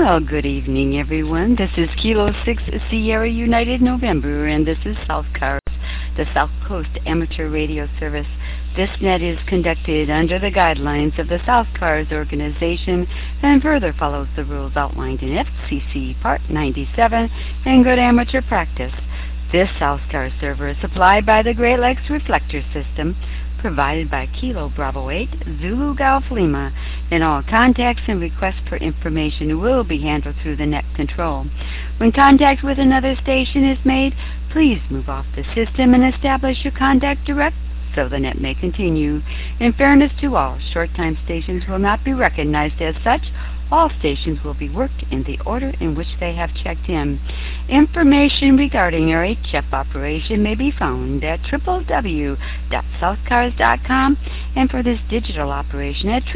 Well, good evening, everyone. This is Kilo 6 Sierra United November, and this is South Cars, the South Coast Amateur Radio Service. This net is conducted under the guidelines of the South Cars organization and further follows the rules outlined in FCC Part 97 and good amateur practice. This South Cars server is supplied by the Great Lakes Reflector System, provided by Kilo Bravo 8 Zulu Golf Lima, and all contacts and requests for information will be handled through the net control. When contact with another station is made, please move off the system and establish your contact direct so the net may continue. In fairness to all, short-time stations will not be recognized as such. All stations will be worked in the order in which they have checked in. Information regarding our HF operation may be found at www.southcars.com and for this digital operation at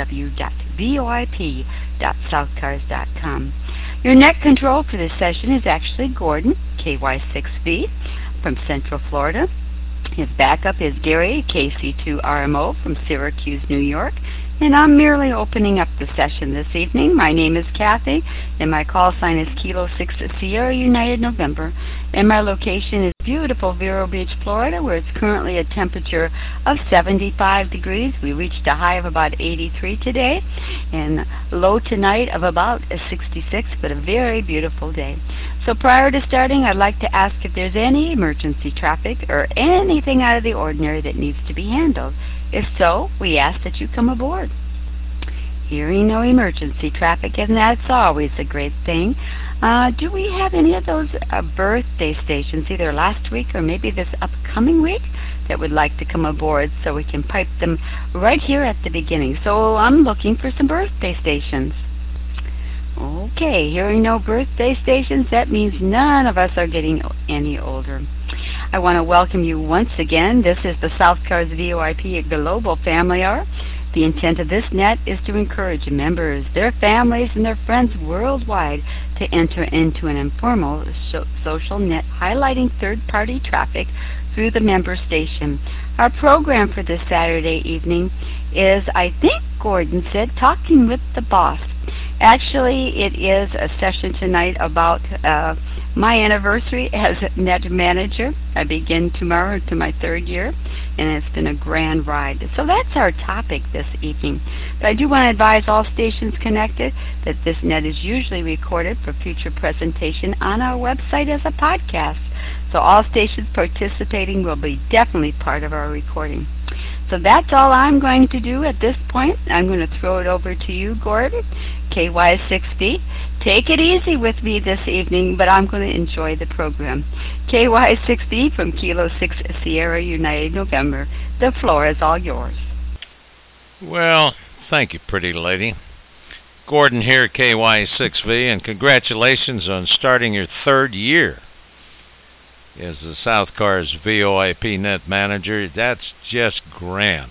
www.voip.southcars.com. Your net control for this session is actually Gordon, KY6V, from Central Florida. His backup is Gary, KC2RMO, from Syracuse, New York. And I'm merely opening up the session this evening. My name is Kathy, and my call sign is Kilo 6 Sierra United November, and my location is beautiful Vero Beach, Florida, where it's currently a temperature of 75 degrees. We reached a high of about 83 today, and low tonight of about 66, but a very beautiful day. So prior to starting, I'd like to ask if there's any emergency traffic or anything out of the ordinary that needs to be handled. If so, we ask that you come aboard. Hearing no emergency traffic, and that's always a great thing. Do we have any of those birthday stations, either last week or maybe this upcoming week, that would like to come aboard so we can pipe them right here at the beginning? So I'm looking for some birthday stations. Okay, hearing no birthday stations, that means none of us are getting any older. I want to welcome you once again. This is the South Cars VOIP Global Family Hour. The intent of this net is to encourage members, their families, and their friends worldwide to enter into an informal social net highlighting third-party traffic through the member station. Our program for this Saturday evening is, I think Gordon said, Talking with the Boss. Actually, it is a session tonight about my anniversary as net manager. I begin tomorrow to my third year, and it's been a grand ride. So that's our topic this evening. But I do want to advise all stations connected that this net is usually recorded for future presentation on our website as a podcast. So all stations participating will be definitely part of our recording. So that's all I'm going to do at this point. I'm going to throw it over to you, Gordon, KY6V. Take it easy with me this evening, but I'm going to enjoy the program. KY6V from Kilo 6 Sierra United November. The floor is all yours. Well, thank you, pretty lady. Gordon here, KY6V, and congratulations on starting your third year as the South Cars VOIP net manager. That's just grand.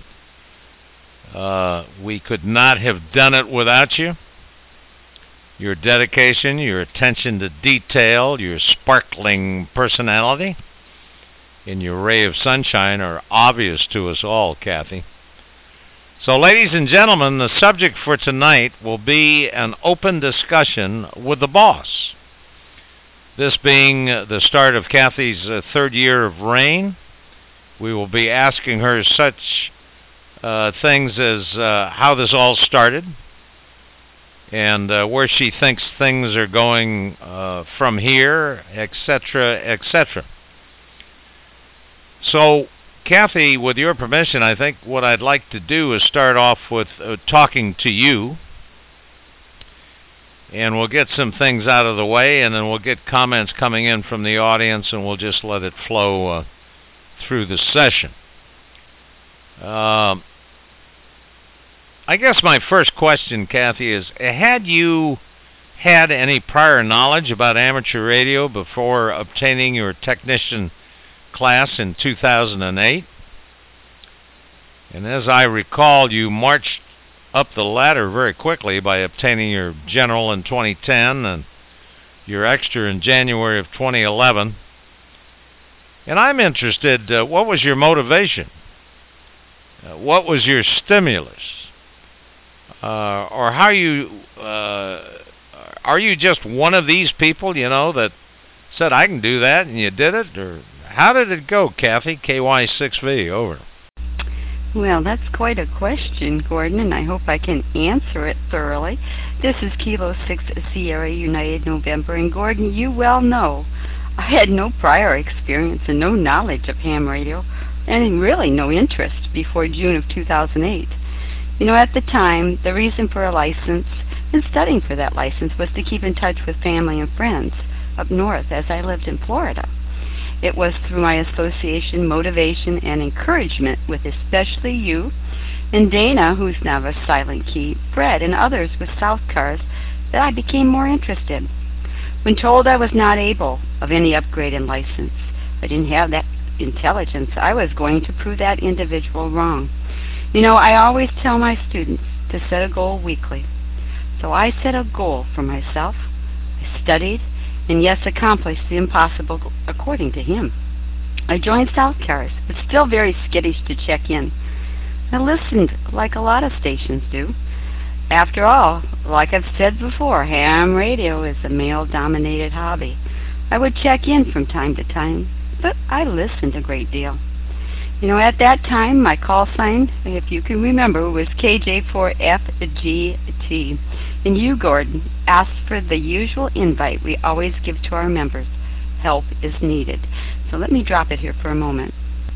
We could not have done it without you. Your dedication, your attention to detail, your sparkling personality, and your ray of sunshine are obvious to us all, Kathy. So, ladies and gentlemen, the subject for tonight will be an open discussion with the boss. This being the start of Kathy's third year of reign, we will be asking her such things as how this all started and where she thinks things are going from here, etc., etc. So, Kathy, with your permission, I think what I'd like to do is start off with talking to you. And we'll get some things out of the way, and then we'll get comments coming in from the audience, and we'll just let it flow through the session. I guess my first question, Kathy, is, had you had any prior knowledge about amateur radio before obtaining your technician class in 2008? And as I recall, you marched up the ladder very quickly by obtaining your general in 2010 and your extra in January of 2011. And I'm interested, what was your motivation? What was your stimulus? Or how you are you just one of these people, that said, I can do that, and you did it? Or how did it go, Kathy? KY6V, over. Well, that's quite a question, Gordon, and I hope I can answer it thoroughly. This is Kilo 6 Sierra United November, and Gordon, you well know I had no prior experience and no knowledge of ham radio, and really no interest before June of 2008. At the time, the reason for a license and studying for that license was to keep in touch with family and friends up north as I lived in Florida. It was through my association, motivation, and encouragement with especially you and Dana, who's now a silent key, Fred, and others with South Cars, that I became more interested. When told I was not able of any upgrade in license, I didn't have that intelligence, I was going to prove that individual wrong. I always tell my students to set a goal weekly. So I set a goal for myself. I studied, and yes, accomplished the impossible according to him. I joined South Cars, but still very skittish to check in. I listened like a lot of stations do. After all, like I've said before, ham radio is a male-dominated hobby. I would check in from time to time, but I listened a great deal. At that time, my call sign, if you can remember, was KJ4FGT. And you, Gordon, asked for the usual invite we always give to our members. Help is needed. So let me drop it here for a moment.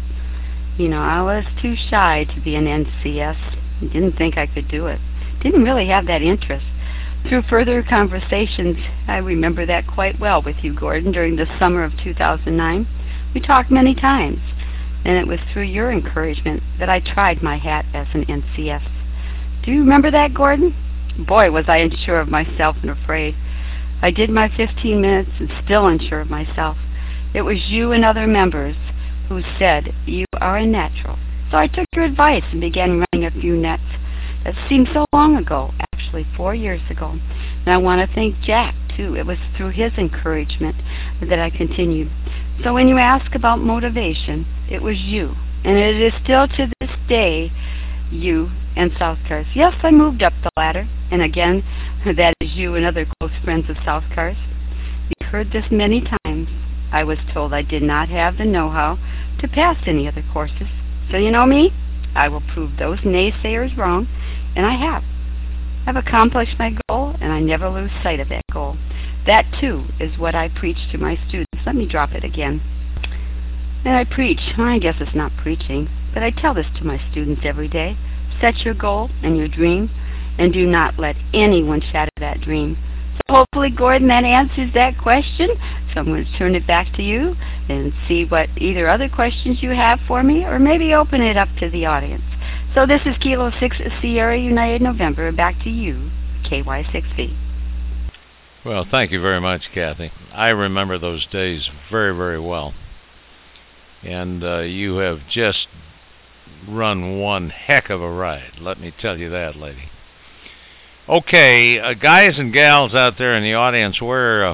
I was too shy to be an NCS. Didn't think I could do it. Didn't really have that interest. Through further conversations, I remember that quite well with you, Gordon, during the summer of 2009. We talked many times, and it was through your encouragement that I tried my hat as an NCS. Do you remember that, Gordon? Boy, was I unsure of myself and afraid. I did my 15 minutes and still unsure of myself. It was you and other members who said, you are a natural. So I took your advice and began running a few nets. That seemed so long ago, actually 4 years ago. And I want to thank Jack, too. It was through his encouragement that I continued. So when you ask about motivation, it was you. And it is still to this day you and South Cars. Yes, I moved up the ladder. And again, that is you and other close friends of South Cars. You've heard this many times. I was told I did not have the know-how to pass any other courses. So you know me? I will prove those naysayers wrong, and I have. I've accomplished my goal, and I never lose sight of that goal. That, too, is what I preach to my students. Let me drop it again. And I preach. I guess it's not preaching, but I tell this to my students every day. Set your goal and your dream, and do not let anyone shatter that dream. So hopefully, Gordon, that answers that question. So I'm going to turn it back to you and see what either other questions you have for me, or maybe open it up to the audience. So this is Kilo 6 Sierra United November. Back to you, KY6V. Well, thank you very much, Kathy. I remember those days very, very well. And you have just run one heck of a ride. Let me tell you that, lady. Okay, guys and gals out there in the audience, where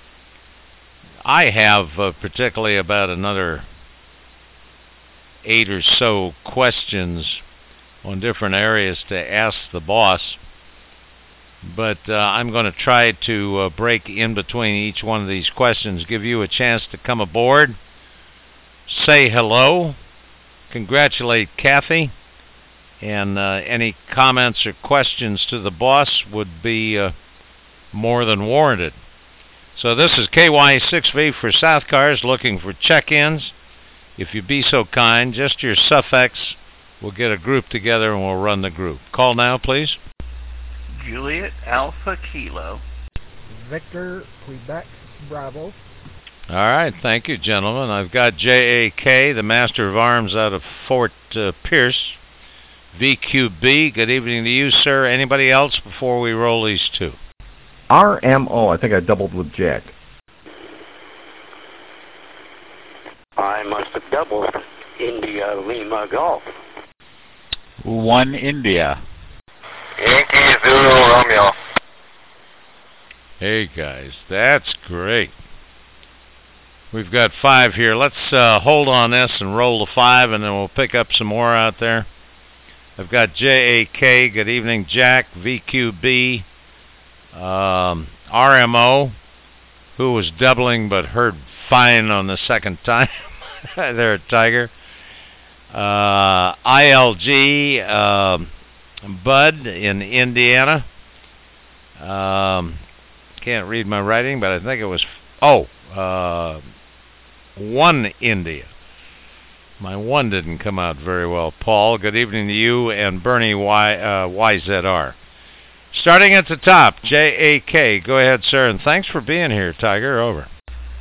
I have particularly about another 8 or so questions on different areas to ask the boss, but I'm going to try to break in between each one of these questions, give you a chance to come aboard, say hello, congratulate Kathy, and any comments or questions to the boss would be more than warranted. So this is KY6V for South Cars, looking for check-ins. If you be so kind, just your suffix, we'll get a group together and we'll run the group. Call now, please. Juliet Alpha Kilo. Victor Quebec Bravo. All right, thank you, gentlemen. I've got JAK, the Master of Arms out of Fort Pierce. VQB, good evening to you, sir. Anybody else before we roll these two? RMO, I think I doubled with Jack. I must have doubled. India Lima Golf. 1 India. Yankee Zulu Romeo. Hey, guys, that's great. We've got 5 here. Let's hold on this and roll the 5, and then we'll pick up some more out there. I've got JAK, good evening, Jack, VQB, RMO, who was doubling but heard fine on the second time. There at Tiger. ILG, Bud in Indiana. Can't read my writing, but I think it was, One India. My one didn't come out very well. Paul, good evening to you and Bernie YZR. Starting at the top, JAK. Go ahead, sir, and thanks for being here, Tiger. Over.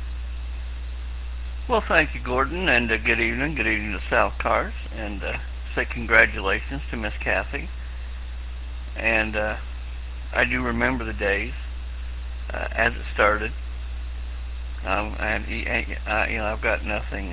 Well, thank you, Gordon, and good evening. Good evening to South Cars, and say congratulations to Miss Kathy. And I do remember the days as it started. I've got nothing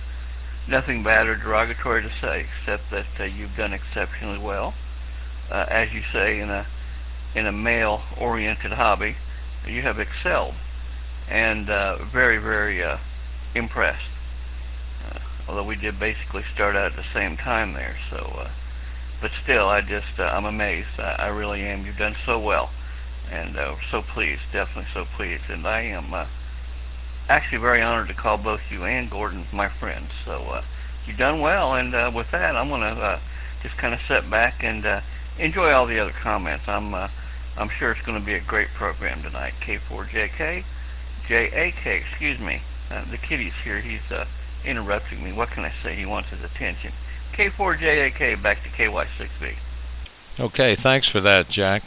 bad or derogatory to say, except that you've done exceptionally well. As you say, in a male-oriented hobby, you have excelled, and very, very impressed. Although we did basically start out at the same time there, so but still, I'm amazed. I really am. You've done so well, and so pleased, definitely so pleased. And I am actually very honored to call both you and Gordon my friends. So you've done well, and with that, I'm gonna just kind of sit back and enjoy all the other comments. I'm sure it's going to be a great program tonight. K4JK, JAK, excuse me. The kitty's here. He's interrupting me. What can I say? He wants his attention. K4JAK, back to KY6V. Okay, thanks for that, Jack.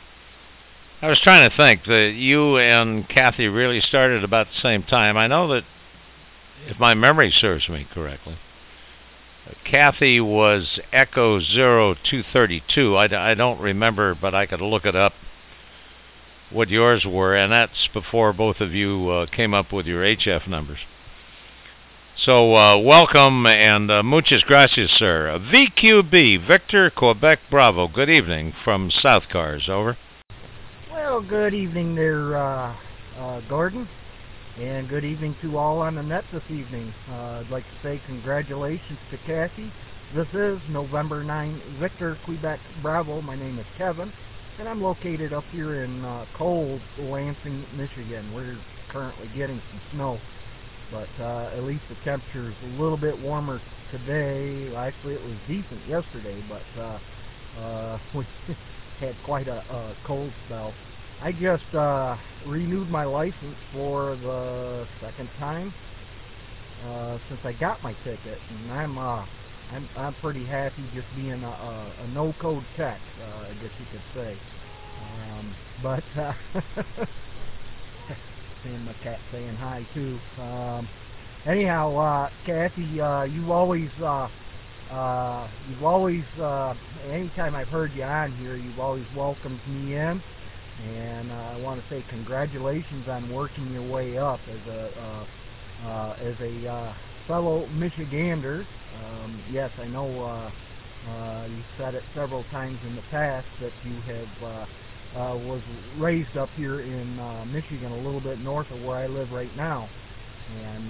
I was trying to think that you and Kathy really started about the same time. I know that, if my memory serves me correctly, Kathy was Echo 0232. I don't remember, but I could look it up, what yours were, and that's before both of you came up with your HF numbers. So welcome, and muchas gracias, sir. VQB, Victor Quebec Bravo, good evening from South Cars, over. Well, good evening there, Gordon, and good evening to all on the net this evening. I'd like to say congratulations to Kathy. This is November 9, Victor Quebec Bravo. My name is Kevin, and I'm located up here in cold Lansing, Michigan. We're currently getting some snow, but at least the temperature is a little bit warmer today. Actually, it was decent yesterday, but we had quite a cold spell. I just renewed my license for the second time since I got my ticket, and I'm pretty happy just being a no-code tech, I guess you could say. But seeing my cat saying hi too. Anyhow, Kathy, you've always anytime I've heard you on here, you've always welcomed me in, and I want to say congratulations on working your way up as a fellow Michigander. Yes, I know you said it several times in the past that you have was raised up here in Michigan, a little bit north of where I live right now, and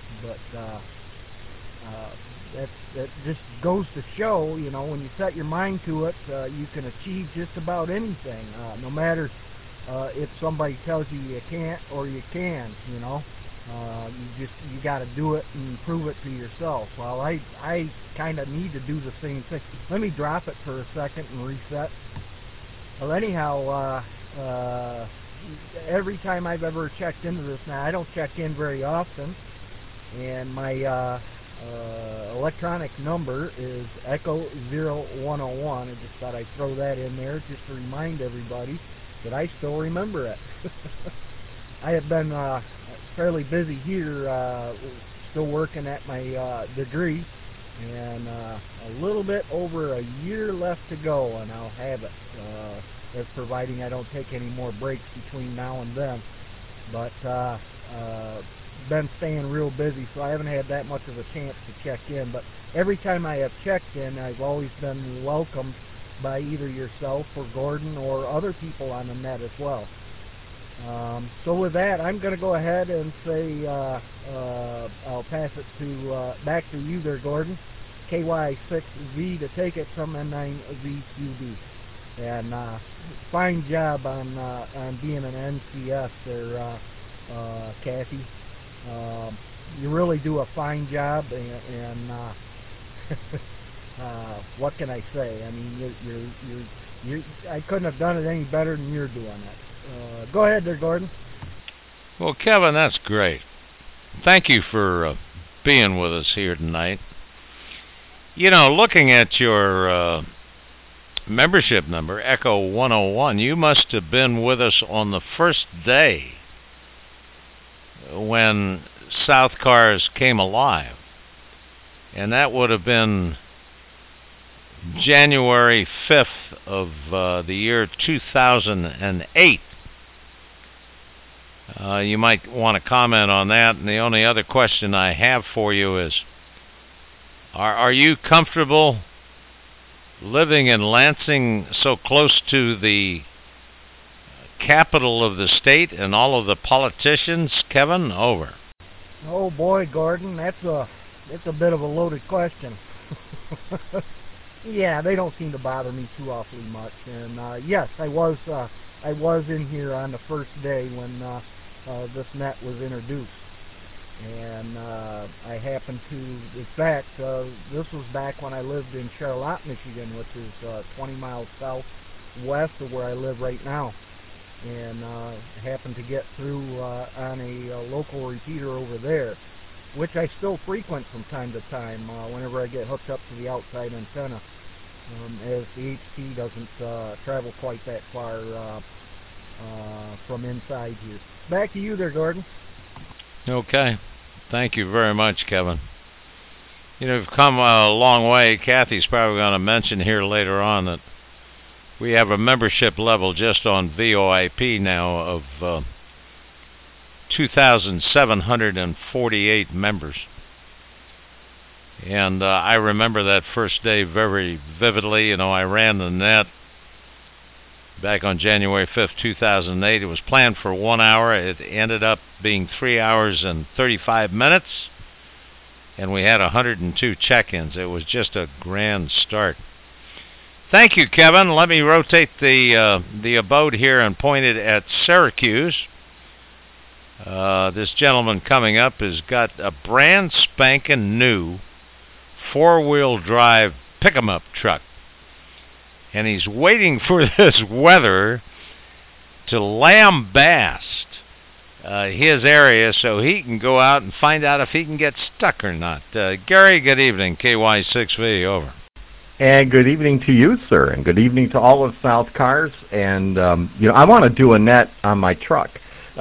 that just goes to show, you know, when you set your mind to it, you can achieve just about anything, no matter if somebody tells you you can't or you can, you know. You got to do it and prove it to yourself. Well, I kind of need to do the same thing. Let me drop it for a second and reset. Well, anyhow, every time I've ever checked into this, now I don't check in very often, and my electronic number is Echo 0101. I just thought I'd throw that in there just to remind everybody that I still remember it. I have been fairly busy here, still working at my degree, and a little bit over a year left to go, and I'll have it, as providing I don't take any more breaks between now and then. But been staying real busy, so I haven't had that much of a chance to check in. But every time I have checked in, I've always been welcomed by either yourself or Gordon or other people on the net as well. So with that, I'm going to go ahead and say I'll pass it to back to you there, Gordon. KY6V to take it from N9VQB. And fine job on being an NCS there, Kathy. You really do a fine job, and what can I say? I mean, I couldn't have done it any better than you're doing it. Go ahead there, Gordon. Well, Kevin, that's great. Thank you for being with us here tonight. You know, looking at your membership number, Echo 101, you must have been with us on the first day when South Cars came alive. And that would have been January 5th of the year 2008. You might want to comment on that. And the only other question I have for you is, are you comfortable living in Lansing, so close to the capital of the state and all of the politicians? Kevin, over. Oh boy, Gordon, that's a bit of a loaded question. Yeah, they don't seem to bother me too awfully much. And yes, I was in here on the first day when this net was introduced. And I happened to, in fact, this was back when I lived in Charlotte, Michigan, which is 20 miles southwest of where I live right now. And happened to get through on a local repeater over there, which I still frequent from time to time whenever I get hooked up to the outside antenna, as the HT doesn't travel quite that far from inside here. Back to you there, Gordon. Okay. Thank you very much, Kevin. You know, we've come a long way. Kathy's probably going to mention here later on that we have a membership level just on VoIP now of 2,748 members. And I remember that first day very vividly. You know, I ran the net back on January 5th, 2008. It was planned for 1 hour. It ended up being 3 hours and 35 minutes. And we had 102 check-ins. It was just a grand start. Thank you, Kevin. Let me rotate the abode here and point it at Syracuse. This gentleman coming up has got a brand spanking new four-wheel drive pick-em-up truck. And he's waiting for this weather to lambast his area so he can go out and find out if he can get stuck or not. Gary, good evening. KY6V, over. And good evening to you, sir, and good evening to all of South Cars. And, you know, I want to do a net on my truck.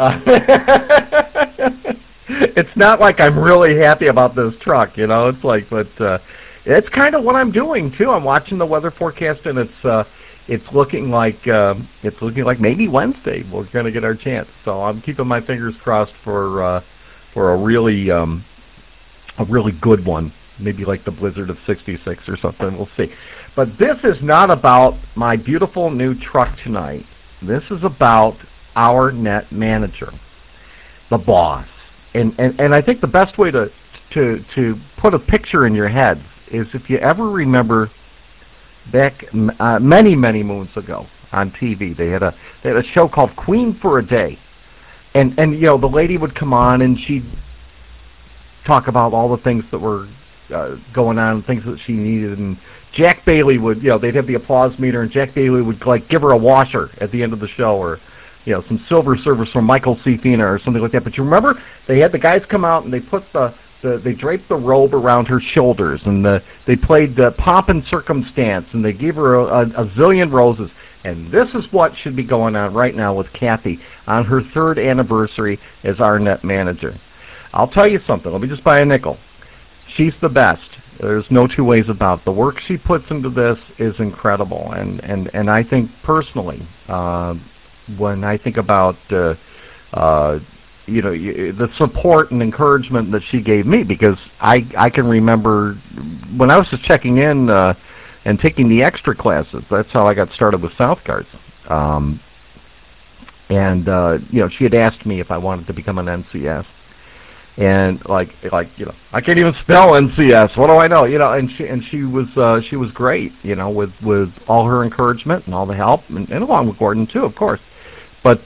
It's not like I'm really happy about this truck, you know. It's like, but it's kind of what I'm doing, too. I'm watching the weather forecast, and it's looking like maybe Wednesday we're going to get our chance. So I'm keeping my fingers crossed for a really good one. Maybe like the blizzard of 66 or something. We'll see. But this is not about my beautiful new truck tonight. This is about our net manager, the boss. And I think the best way to put a picture in your head is if you ever remember back many moons ago on TV, they had a show called Queen for a Day, and you know, the lady would come on and she'd talk about all the things that were going on, things that she needed, and Jack Bailey would, you know, they'd have the applause meter, and Jack Bailey would like give her a washer at the end of the show, or you know, some silver service from Michael C. Fina or something like that. But you remember, they had the guys come out and they put they draped the robe around her shoulders, and they played the pomp and circumstance, and they gave her a zillion roses. And this is what should be going on right now with Kathy on her 3rd anniversary as our net manager. I'll tell you something. Let me just buy a nickel. She's the best. There's no two ways about it. The work she puts into this is incredible, and I think personally, when I think about you know, the support and encouragement that she gave me, because I can remember when I was just checking in and taking the extra classes. That's how I got started with South Cars. And you know, she had asked me if I wanted to become an NCS. And like I can't even spell NCS. What do I know? And she was great. With all her encouragement and all the help, and along with Gordon too, of course. But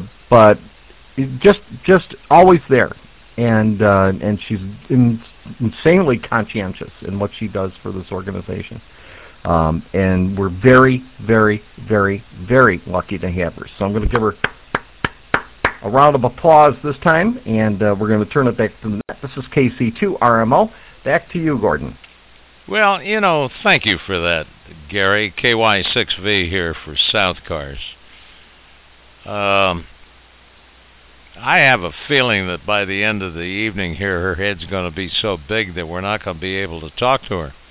just always there, and she's insanely conscientious in what she does for this organization. And we're very, very, very, very lucky to have her. So I'm going to give her a round of applause this time, and we're going to turn it back to the net. This is KC2RMO. Back to you, Gordon. Well, thank you for that, Gary. KY6V here for South Cars. I have a feeling that by the end of the evening here, her head's going to be so big that we're not going to be able to talk to her.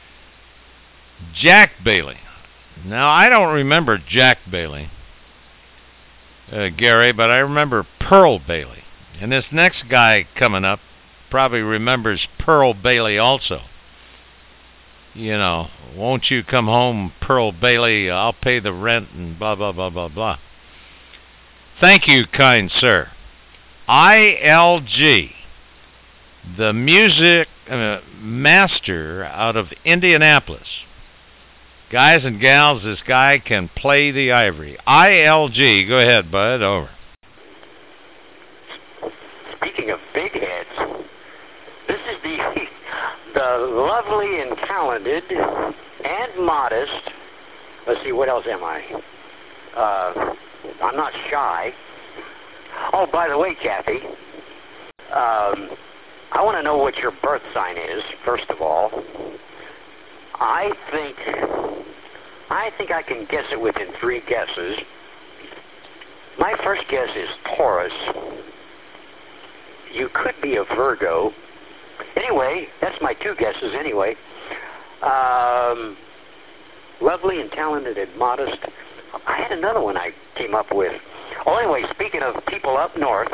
Jack Bailey. Now, I don't remember Jack Bailey, Gary, but I remember Pearl Bailey. And this next guy coming up probably remembers Pearl Bailey also. Won't you come home, Pearl Bailey? I'll pay the rent and blah, blah, blah, blah, blah. Thank you, kind sir. ILG, the music master out of Indianapolis. Guys and gals, this guy can play the ivory. ILG, go ahead, bud, over. Speaking of big heads, this is the lovely and talented and modest. Let's see, what else am I? I'm not shy. Oh, by the way, Kathy, I want to know what your birth sign is, first of all. I think I can guess it within 3 guesses. My first guess is Taurus. You could be a Virgo. Anyway, that's my 2 guesses anyway. Lovely and talented and modest. I had another one I came up with. Oh, anyway, speaking of people up north.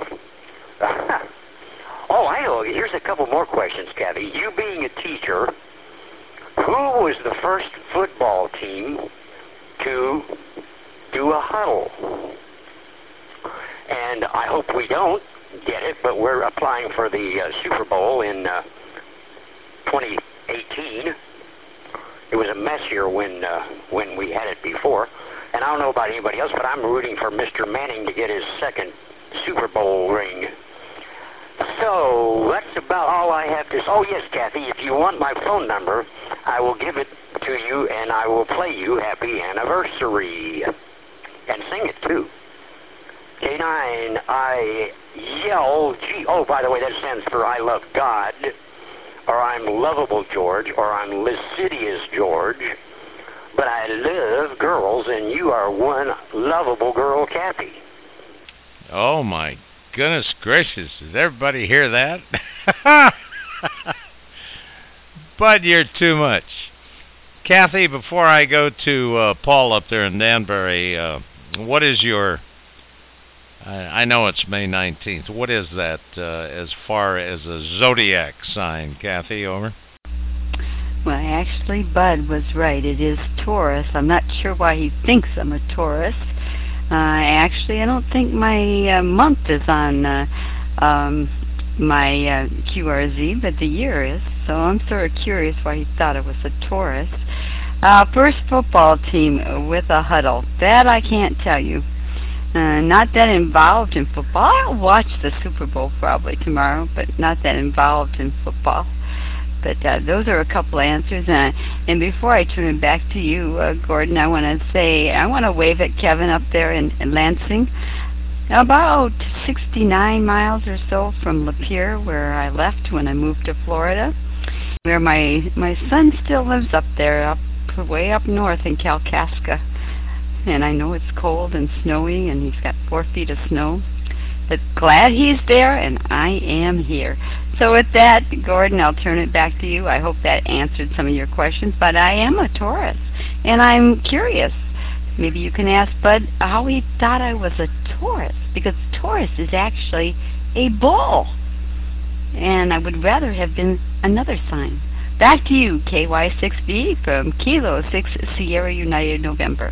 Oh, I know. Here's a couple more questions, Kathy. You being a teacher, who was the first football team to do a huddle? And I hope we don't get it, but we're applying for the Super Bowl in 2018. It was a mess here when we had it before. And I don't know about anybody else, but I'm rooting for Mr. Manning to get his second Super Bowl ring. So that's about all I have to say. Oh, yes, Kathy, if you want my phone number, I will give it to you, and I will play you Happy Anniversary. And sing it, too. K9, I-L-G. Oh, by the way, that stands for I Love God, or I'm Lovable George, or I'm Lascivious George. But I love girls, and you are one lovable girl, Kathy. Oh, my goodness gracious. Does everybody hear that? But you're too much. Kathy, before I go to Paul up there in Danbury, what is your... I know it's May 19th. What is that as far as a zodiac sign, Kathy? Over. Well, actually, Bud was right. It is Taurus. I'm not sure why he thinks I'm a Taurus. Actually, I don't think my month is on my QRZ, but the year is. So I'm sort of curious why he thought it was a Taurus. First football team with a huddle. That I can't tell you. Not that involved in football. I'll watch the Super Bowl probably tomorrow, but not that involved in football. But those are a couple answers. And before I turn it back to you, Gordon, I want to wave at Kevin up there in Lansing. About 69 miles or so from Lapeer, where I left when I moved to Florida, where my son still lives up there, way up north in Kalkaska. And I know it's cold and snowy, and he's got 4 feet of snow. But glad he's there, and I am here. So with that, Gordon, I'll turn it back to you. I hope that answered some of your questions. But I am a Taurus, and I'm curious. Maybe you can ask Bud how he thought I was a Taurus, because Taurus is actually a bull. And I would rather have been another sign. Back to you, KY6B from Kilo 6 Sierra United November.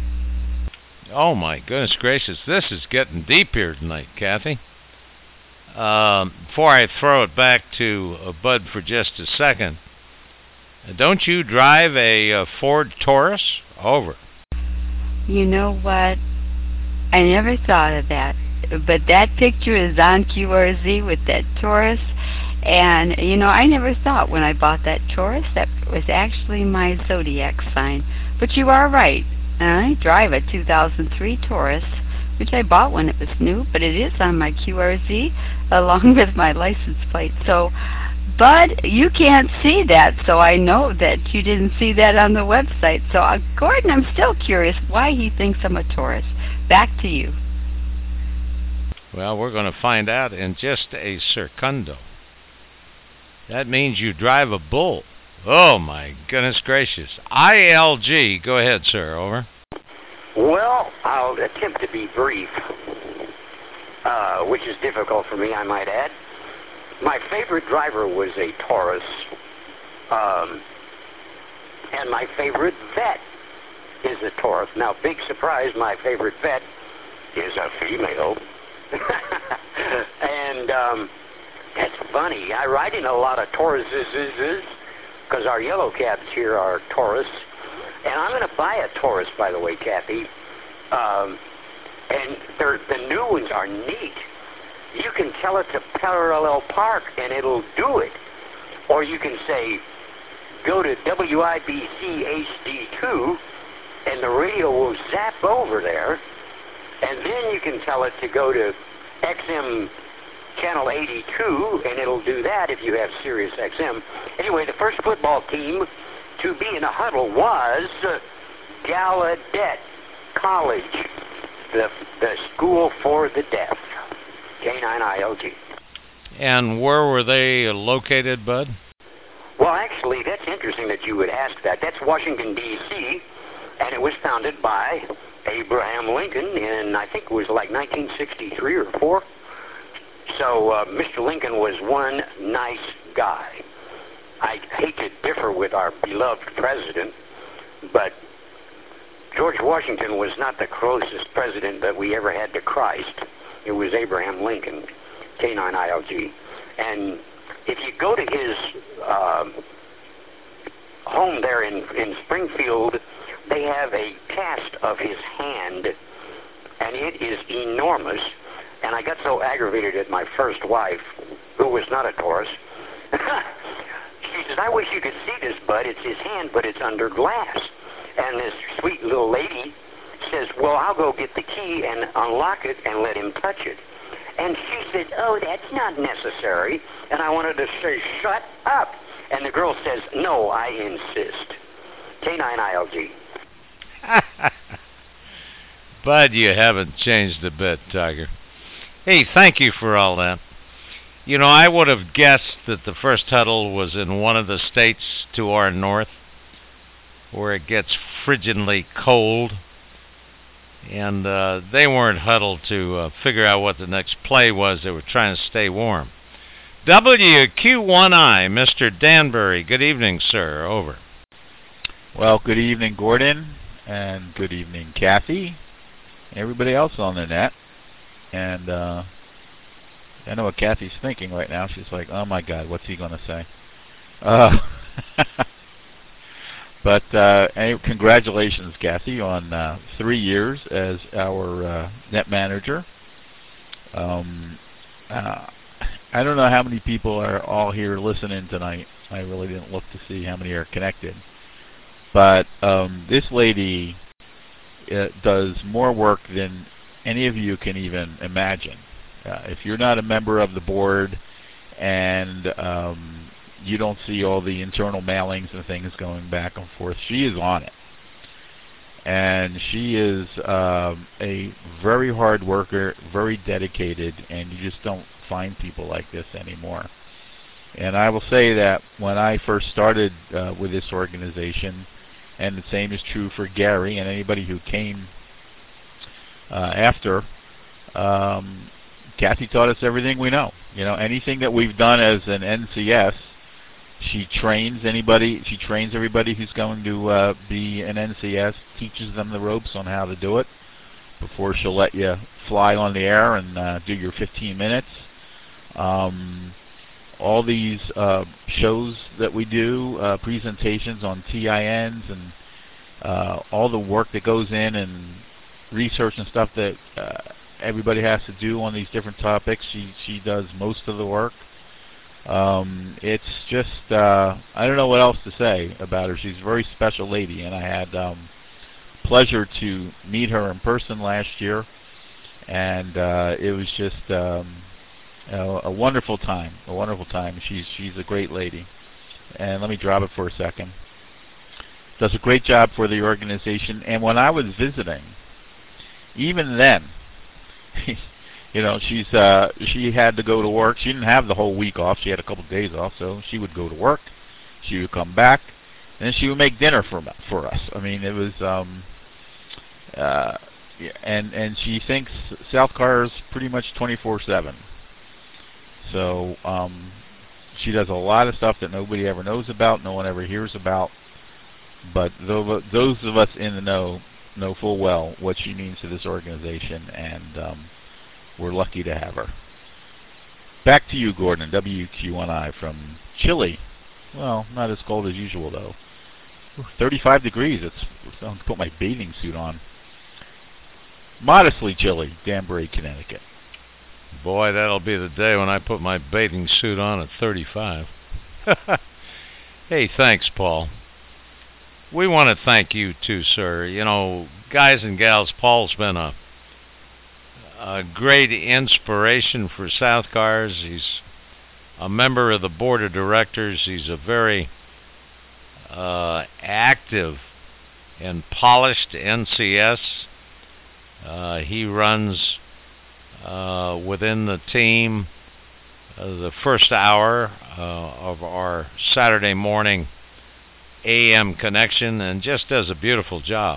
Oh, my goodness gracious. This is getting deep here tonight, Kathy. Before I throw it back to Bud for just a second, don't you drive a Ford Taurus? Over. You know what? I never thought of that. But that picture is on QRZ with that Taurus. And, you know, I never thought when I bought that Taurus that was actually my zodiac sign. But you are right. I drive a 2003 Taurus, which I bought when it was new, but it is on my QRZ along with my license plate. So, Bud, you can't see that, so I know that you didn't see that on the website. So, Gordon, I'm still curious why he thinks I'm a Taurus. Back to you. Well, we're going to find out in just a secundo. That means you drive a bull. Oh, my goodness gracious. ILG, go ahead, sir. Over. Well, I'll attempt to be brief, which is difficult for me, I might add. My favorite driver was a Taurus, and my favorite vet is a Taurus. Now, big surprise, my favorite vet is a female. And that's funny. I ride in a lot of Tauruses because our yellow cabs here are Taurus. And I'm going to buy a Taurus, by the way, Kathy. And the new ones are neat. You can tell it to parallel park, and it'll do it. Or you can say, go to WIBC HD2, and the radio will zap over there. And then you can tell it to go to XM Channel 82, and it'll do that if you have Sirius XM. Anyway, the first football team to be in a huddle was Gallaudet College, the school for the deaf, K9ILG. And where were they located, Bud? Well, actually, that's interesting that you would ask that. That's Washington, D.C., and it was founded by Abraham Lincoln in, I think it was like 1963 or 4. So Mr. Lincoln was one nice guy. I hate to differ with our beloved president, but George Washington was not the closest president that we ever had to Christ. It was Abraham Lincoln, K9ILG. And if you go to his home there in Springfield, they have a cast of his hand, and it is enormous. And I got so aggravated at my first wife, who was not a Taurus. She says, I wish you could see this, Bud. It's his hand, but it's under glass. And this sweet little lady says, well, I'll go get the key and unlock it and let him touch it. And she said, oh, that's not necessary. And I wanted to say, shut up. And the girl says, no, I insist. K9ILG. Bud, you haven't changed a bit, Tiger. Hey, thank you for all that. You know, I would have guessed that the first huddle was in one of the states to our north, where it gets frigidly cold, and they weren't huddled to figure out what the next play was. They were trying to stay warm. WQ1I, Mr. Danbury. Good evening, sir. Over. Well, good evening, Gordon, and good evening, Kathy, and everybody else on the net. And I know what Kathy's thinking right now. She's like, oh, my God, what's he going to say? But anyway, congratulations, Kathy, on 3 years as our net manager. I don't know how many people are all here listening tonight. I really didn't look to see how many are connected. But this lady does more work than any of you can even imagine. If you're not a member of the board and you don't see all the internal mailings and things going back and forth, she is on it. And she is a very hard worker, very dedicated, and you just don't find people like this anymore. And I will say that when I first started with this organization, and the same is true for Gary and anybody who came after, Kathy taught us everything we know. You know, anything that we've done as an NCS, she trains anybody. She trains everybody who's going to be an NCS, teaches them the ropes on how to do it before she'll let you fly on the air and do your 15 minutes. All these shows that we do, presentations on TINs, and all the work that goes in and research and stuff that everybody has to do on these different topics. She does most of the work. It's just I don't know what else to say about her. She's a very special lady, and I had pleasure to meet her in person last year, and it was just a wonderful time. A wonderful time. She's a great lady. And let me drop it for a second. Does a great job for the organization. And when I was visiting, even then, you know, she had to go to work. She didn't have the whole week off. She had a couple of days off, so she would go to work. She would come back, and then she would make dinner for us. I mean, it was and she thinks South Car is pretty much 24/7. So she does a lot of stuff that nobody ever knows about, no one ever hears about. But those of us in the know full well what she means to this organization, and we're lucky to have her. Back to you, Gordon, WQNI from Chile. Well, not as cold as usual, though. 35 degrees. I have to put my bathing suit on. Modestly chilly, Danbury, Connecticut. Boy, that'll be the day when I put my bathing suit on at 35. Hey, thanks, Paul. We want to thank you, too, sir. You know, guys and gals, Paul's been a great inspiration for South Cars. He's a member of the board of directors. He's a very active and polished NCS. He runs within the team the first hour of our Saturday morning AM connection, and just does a beautiful job.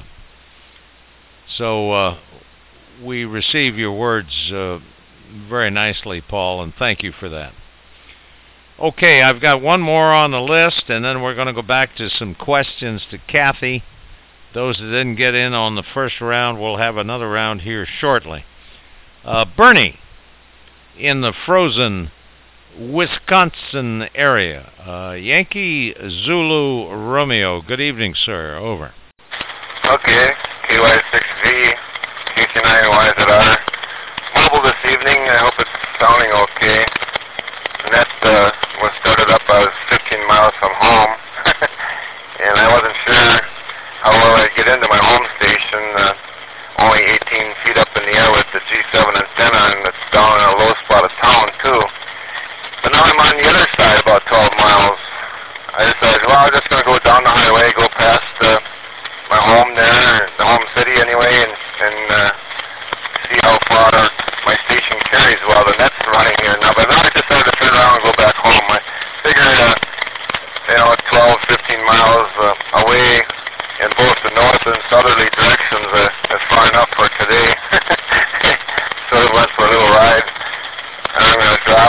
So we receive your words very nicely, Paul, and thank you for that. Okay, I've got one more on the list, and then we're going to go back to some questions to Kathy. Those that didn't get in on the first round, we'll have another round here shortly. Bernie, in the frozen Wisconsin area. Yankee Zulu Romeo. Good evening, sir. Over. Okay, KY6V, QC9YZR. Mobile this evening. I hope it's sounding okay. The net was started up. I was 15 miles from home, and I wasn't sure how well I'd get into my home station. Only 18 feet up in the air with the G7 antenna, and it's down in a low spot of town, too. But now I'm on the other side, about 12 miles. I decided, well, I'm just going to go down the highway, go past my home there, the home city anyway, and see how far my station carries while the net's running here now. But now I decided to turn around and go back home. I figured, 12, 15 miles away in both the north and southerly directions is far enough for today. So I went for a little ride. I'm going to drop.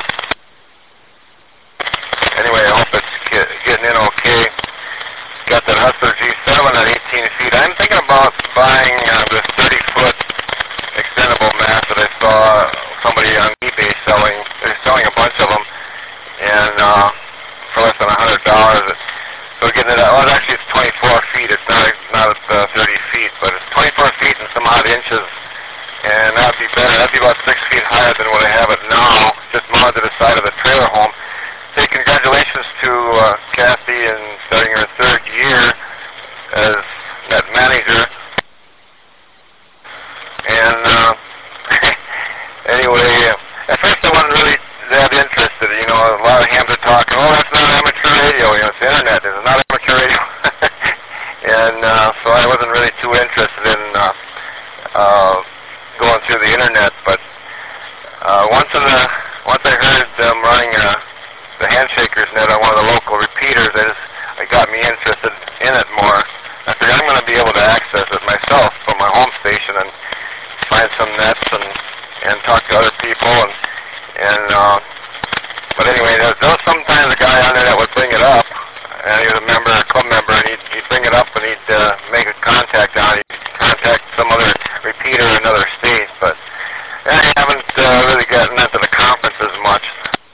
Anyway, I hope it's getting in okay. Got that Hustler G7 at 18 feet. I'm thinking about buying this 30-foot extendable mast that I saw somebody on eBay selling. They're selling a bunch of them, and for less than $100. So getting it out. Well, actually, it's 24 feet. It's not at 30 feet, but it's 24 feet and some odd inches, and that'd be better. That'd be about 6 feet higher than what I have it now, just mounted to the side of the trailer home. Say congratulations to Kathy in starting her third year as net manager. And anyway, at first I wasn't really that interested. You know, a lot of hams are talking, oh, that's not amateur radio. You know, it's the internet. It's not amateur radio. And so I wasn't really too interested in going through the internet. But once I heard them running the Handshakers net on one of the local repeaters, it got me interested in it more. I figured I'm going to be able to access it myself from my home station and find some nets and talk to other people but anyway, there was sometimes a guy on there that would bring it up, and he was a club member, and he'd bring it up and he'd make a contact on it. He'd contact some other repeater in another state, but I haven't really gotten into the conferences much.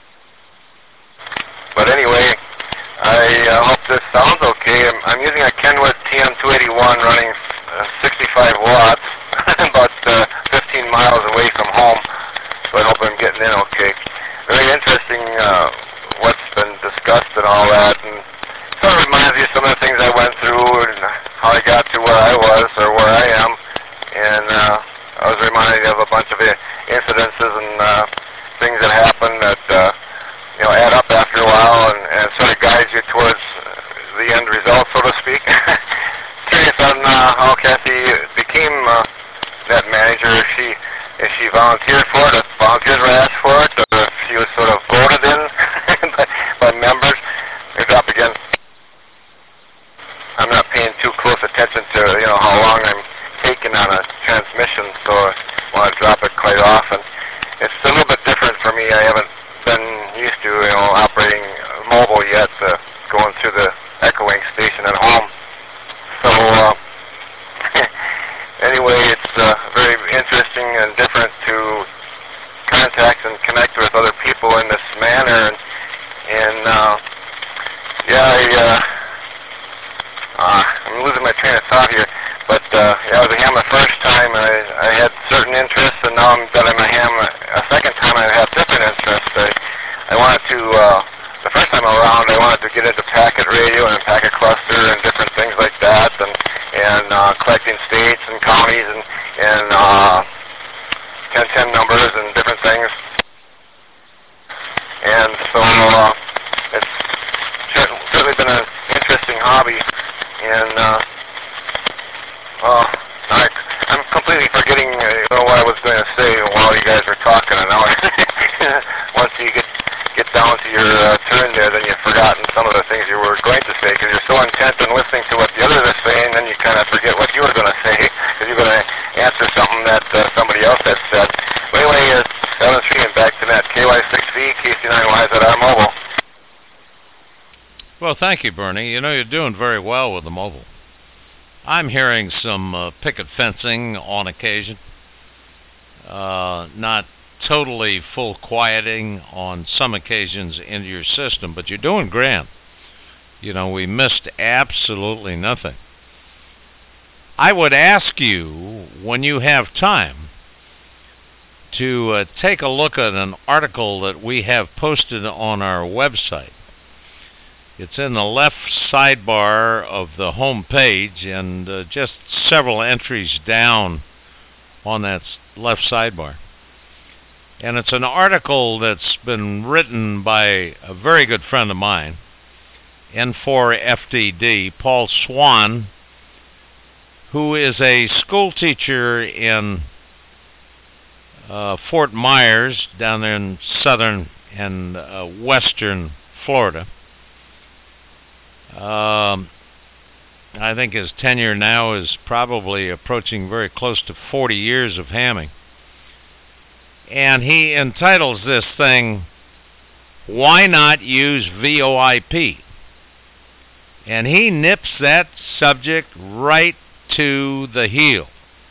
hope I'm getting in okay. Very interesting what's been discussed and all that, and sort of reminds me of some of the things I went through and how I got to where I was or where I am. And I was reminded of a bunch of incidences and things that happen that add up after a while and sort of guides you towards the end result, so to speak. Curious on how Kathy became that manager. If she volunteered for it, if volunteers were asked for it, or if she was sort of voted in by members. Or drop again. I'm not paying too close attention to how long I'm taking on a transmission, so I want to drop it quite often. It's a little bit different for me. I haven't been used to operating mobile yet, going through the Echolink station at home. So anyway, it's very interesting and different to contact and connect with other people in this manner. And I'm losing my train of thought here. But I was a ham the first time, and I had certain interests, and now that I'm a ham a second time, I have different interests. I wanted to, the first time around, I wanted to get into packet radio and packet cluster and different things like that, and collecting states and counties and 1010 numbers and different things. And so it's certainly been an interesting hobby, and I'm completely forgetting what I was going to say while you guys were talking. And now once you get down to your turn there, then you've forgotten some of the things you were going to say because you're so intent on listening to what the others are saying, then you kind of forget what you were going to say because you're going to answer something that somebody else has said. But anyway, 7-3 and back to that. KY6V, KC9YZR mobile. Well, thank you, Bernie. You're doing very well with the mobile. I'm hearing some picket fencing on occasion. Not totally full quieting on some occasions into your system, but you're doing grand. We missed absolutely nothing. I would ask you, when you have time, to take a look at an article that we have posted on our website. It's in the left sidebar of the home page and just several entries down on that left sidebar. And it's an article that's been written by a very good friend of mine, N4FDD, Paul Swan, who is a school teacher in Fort Myers, down there in southern and western Florida. I think his tenure now is probably approaching very close to 40 years of hamming. And he entitles this thing, "Why Not Use VoIP?" And he nips that subject right to the heel.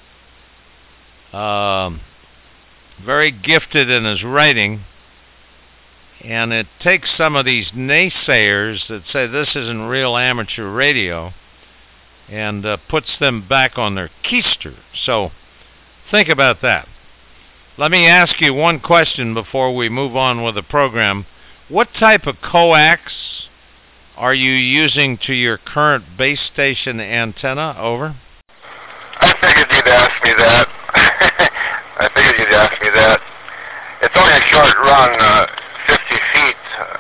Very gifted in his writing. And it takes some of these naysayers that say this isn't real amateur radio and puts them back on their keister. So think about that. Let me ask you one question before we move on with the program. What type of coax are you using to your current base station antenna? Over. I figured you'd ask me that. It's only a short run, 50 feet.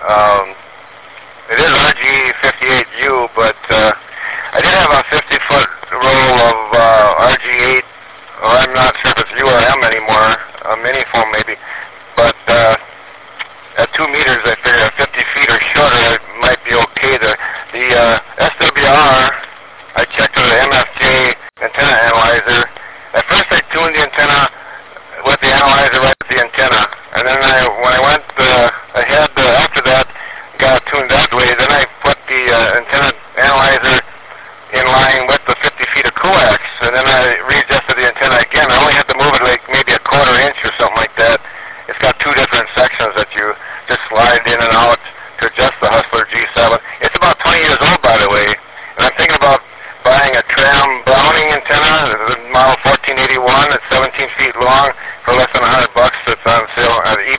It is RG58U, but I did have a 50-foot roll of RG8, or I'm not sure if it's URM anymore, a mini foam maybe, but at 2 meters I figured 50 feet or shorter it might be okay. The SWR, I checked with the MFJ antenna analyzer. At first I tuned the antenna with the analyzer right at the antenna, and then when I went ahead after that, got tuned that way, then I put the antenna analyzer in line with the 50 feet of coax, and then I readjusted the antenna again. I only had to move it like maybe a quarter inch or something like that. It's got 2 different sections that you just slide in and out to adjust the Hustler G7. It's about 20 years old, by the way, and I'm thinking about buying a Tram Browning antenna, model 1481. It's 17 feet long for less than $100. It's on sale at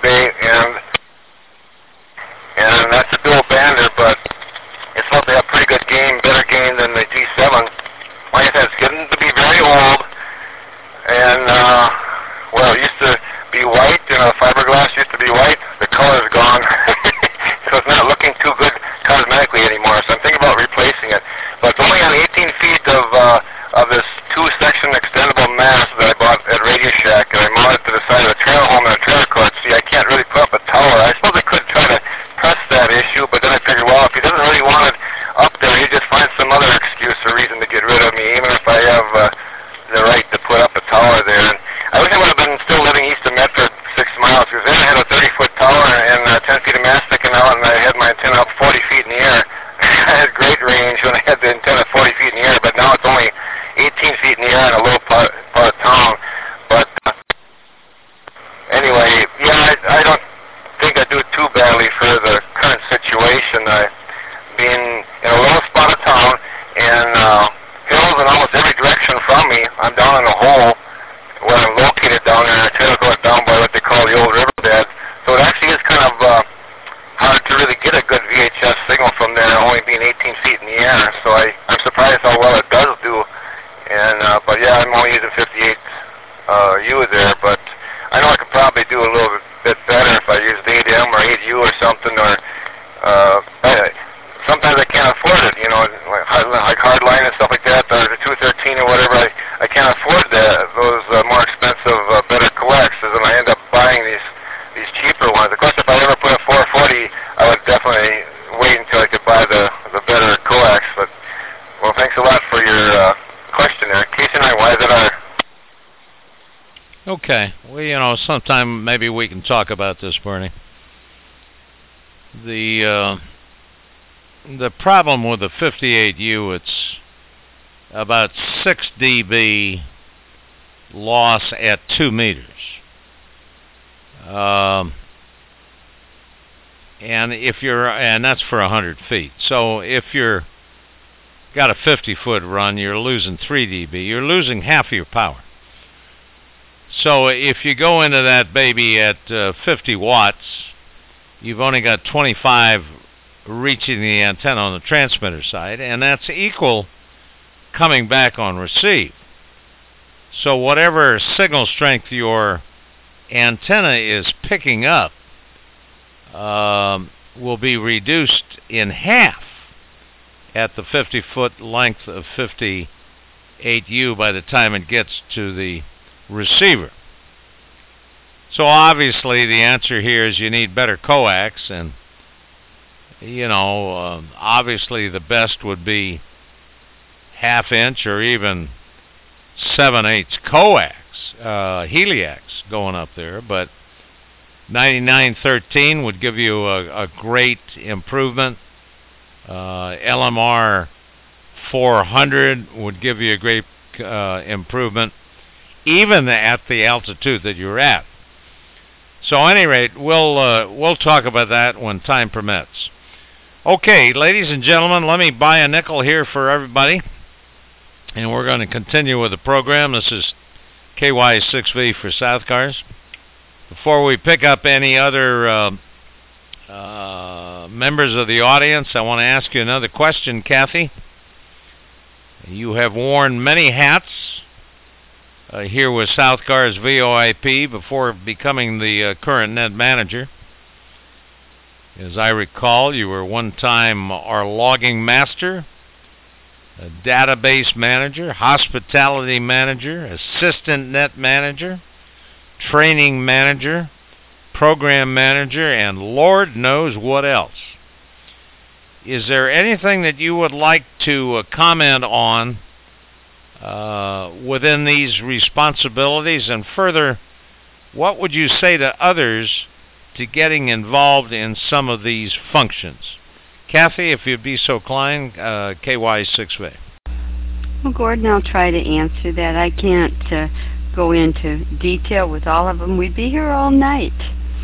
8U there, but I know I could probably do a little bit better if I used 8M or 8U or something, or sometimes I can't afford it, like hardline and stuff like that, or the 213 or whatever. I can't afford those more expensive, better coax, and I end up buying these cheaper ones. Of course, if I ever put a 440, I would definitely wait until I could buy the better coax. But well, thanks a lot for your question there, KC9YZR. Okay. Well, sometime maybe we can talk about this, Bernie. The problem with the 58U, it's about 6 dB loss at 2 meters. And that's for 100 feet. So if you're got a 50-foot run, you're losing 3 dB. You're losing half of your power. So if you go into that baby at 50 watts, you've only got 25 reaching the antenna on the transmitter side, and that's equal coming back on receive. So whatever signal strength your antenna is picking up will be reduced in half at the 50-foot length of 58U by the time it gets to the receiver. So obviously the answer here is you need better coax, and obviously the best would be half-inch or even 7/8 coax, Heliax going up there, but 9913 would give you a great improvement. LMR 400 would give you a great improvement, even at the altitude that you're at. So, at any rate, we'll talk about that when time permits. Okay, ladies and gentlemen, let me buy a nickel here for everybody, and we're going to continue with the program. This is KY6V for South Cars. Before we pick up any other members of the audience, I want to ask you another question, Kathy. You have worn many hats here with South Cars VoIP before becoming the current net manager. As I recall, you were one time our logging master, a database manager, hospitality manager, assistant net manager, training manager, program manager, and Lord knows what else. Is there anything that you would like to comment on within these responsibilities? And further, what would you say to others to getting involved in some of these functions? Kathy, if you'd be so kind, KY6V. Well, Gordon, I'll try to answer that. I can't go into detail with all of them. We'd be here all night.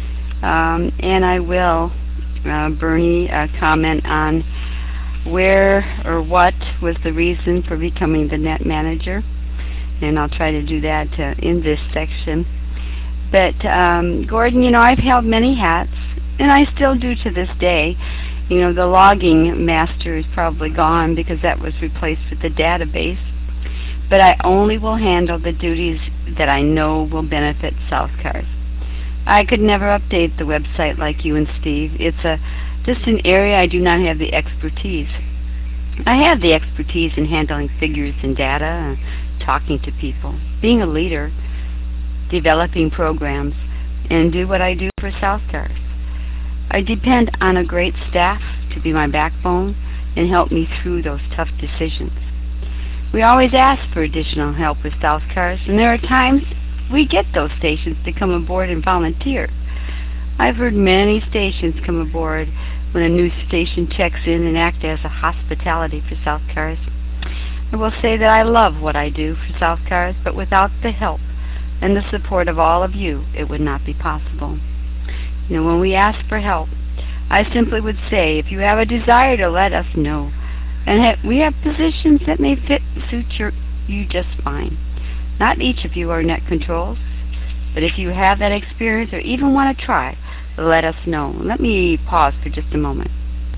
And I will, Bernie, comment on where or what was the reason for becoming the net manager. And I'll try to do that in this section. But, Gordon, I've held many hats, and I still do to this day. The logging master is probably gone because that was replaced with the database. But I only will handle the duties that I know will benefit South Cars. I could never update the website like you and Steve. It's just an area I do not have the expertise. I have the expertise in handling figures and data, talking to people, being a leader, developing programs, and do what I do for South Cars. I depend on a great staff to be my backbone and help me through those tough decisions. We always ask for additional help with South Cars, and there are times we get those stations to come aboard and volunteer. I've heard many stations come aboard when a new station checks in and act as a hospitality for South Cars. I will say that I love what I do for South Cars, but without the help and the support of all of you, it would not be possible. When we ask for help, I simply would say, if you have a desire to let us know, and we have positions that may suit you just fine. Not each of you are net controls, but if you have that experience or even want to try, let us know. Let me pause for just a moment.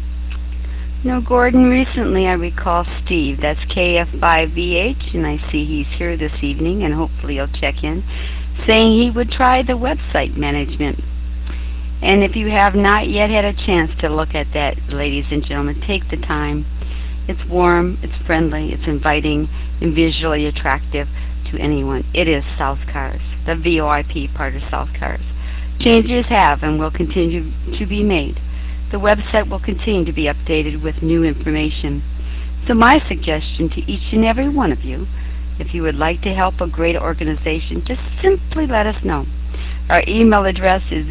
Gordon, recently I recall Steve, that's KF5VH, and I see he's here this evening, and hopefully he'll check in. saying he would try the website management. And if you have not yet had a chance to look at that, ladies and gentlemen, take the time. It's warm, it's friendly, it's inviting, and visually attractive to anyone. It is South Cars, the VoIP part of South Cars. Changes have and will continue to be made. The website will continue to be updated with new information. So my suggestion to each and every one of you, if you would like to help a great organization, just simply let us know. Our email address is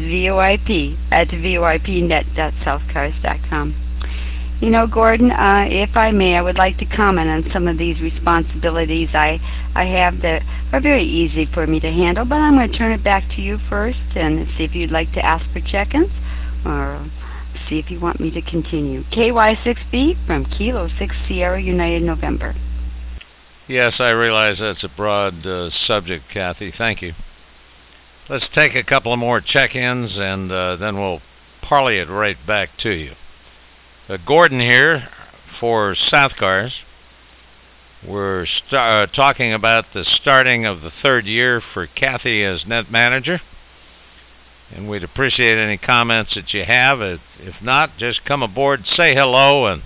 voip@voipnet.southcars.com. You know, Gordon, if I may, I would like to comment on some of these responsibilities I have that are very easy for me to handle, but I'm going to turn it back to you first and see if you'd like to ask for check-ins or see if you want me to continue. KY6B from Kilo 6 Sierra United November. Yes, I realize that's a broad subject, Kathy. Thank you. Let's take a couple of more check-ins, and then we'll parlay it right back to you. Gordon here for South Cars. We're talking about the starting of the third year for Kathy as net manager, and we'd appreciate any comments that you have. If not, just come aboard, say hello, and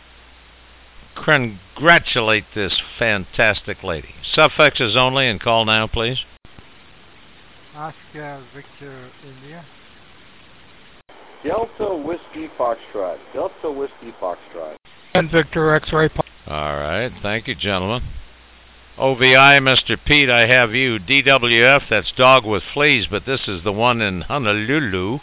congratulate this fantastic lady. Suffixes only, and call now, please. Oscar Victor India. Delta Whiskey Foxtrot. Delta Whiskey Foxtrot. And Victor X-Ray. All right. Thank you, gentlemen. OVI, Mr. Pete, I have you. DWF, that's Dog with Fleas, but this is the one in Honolulu.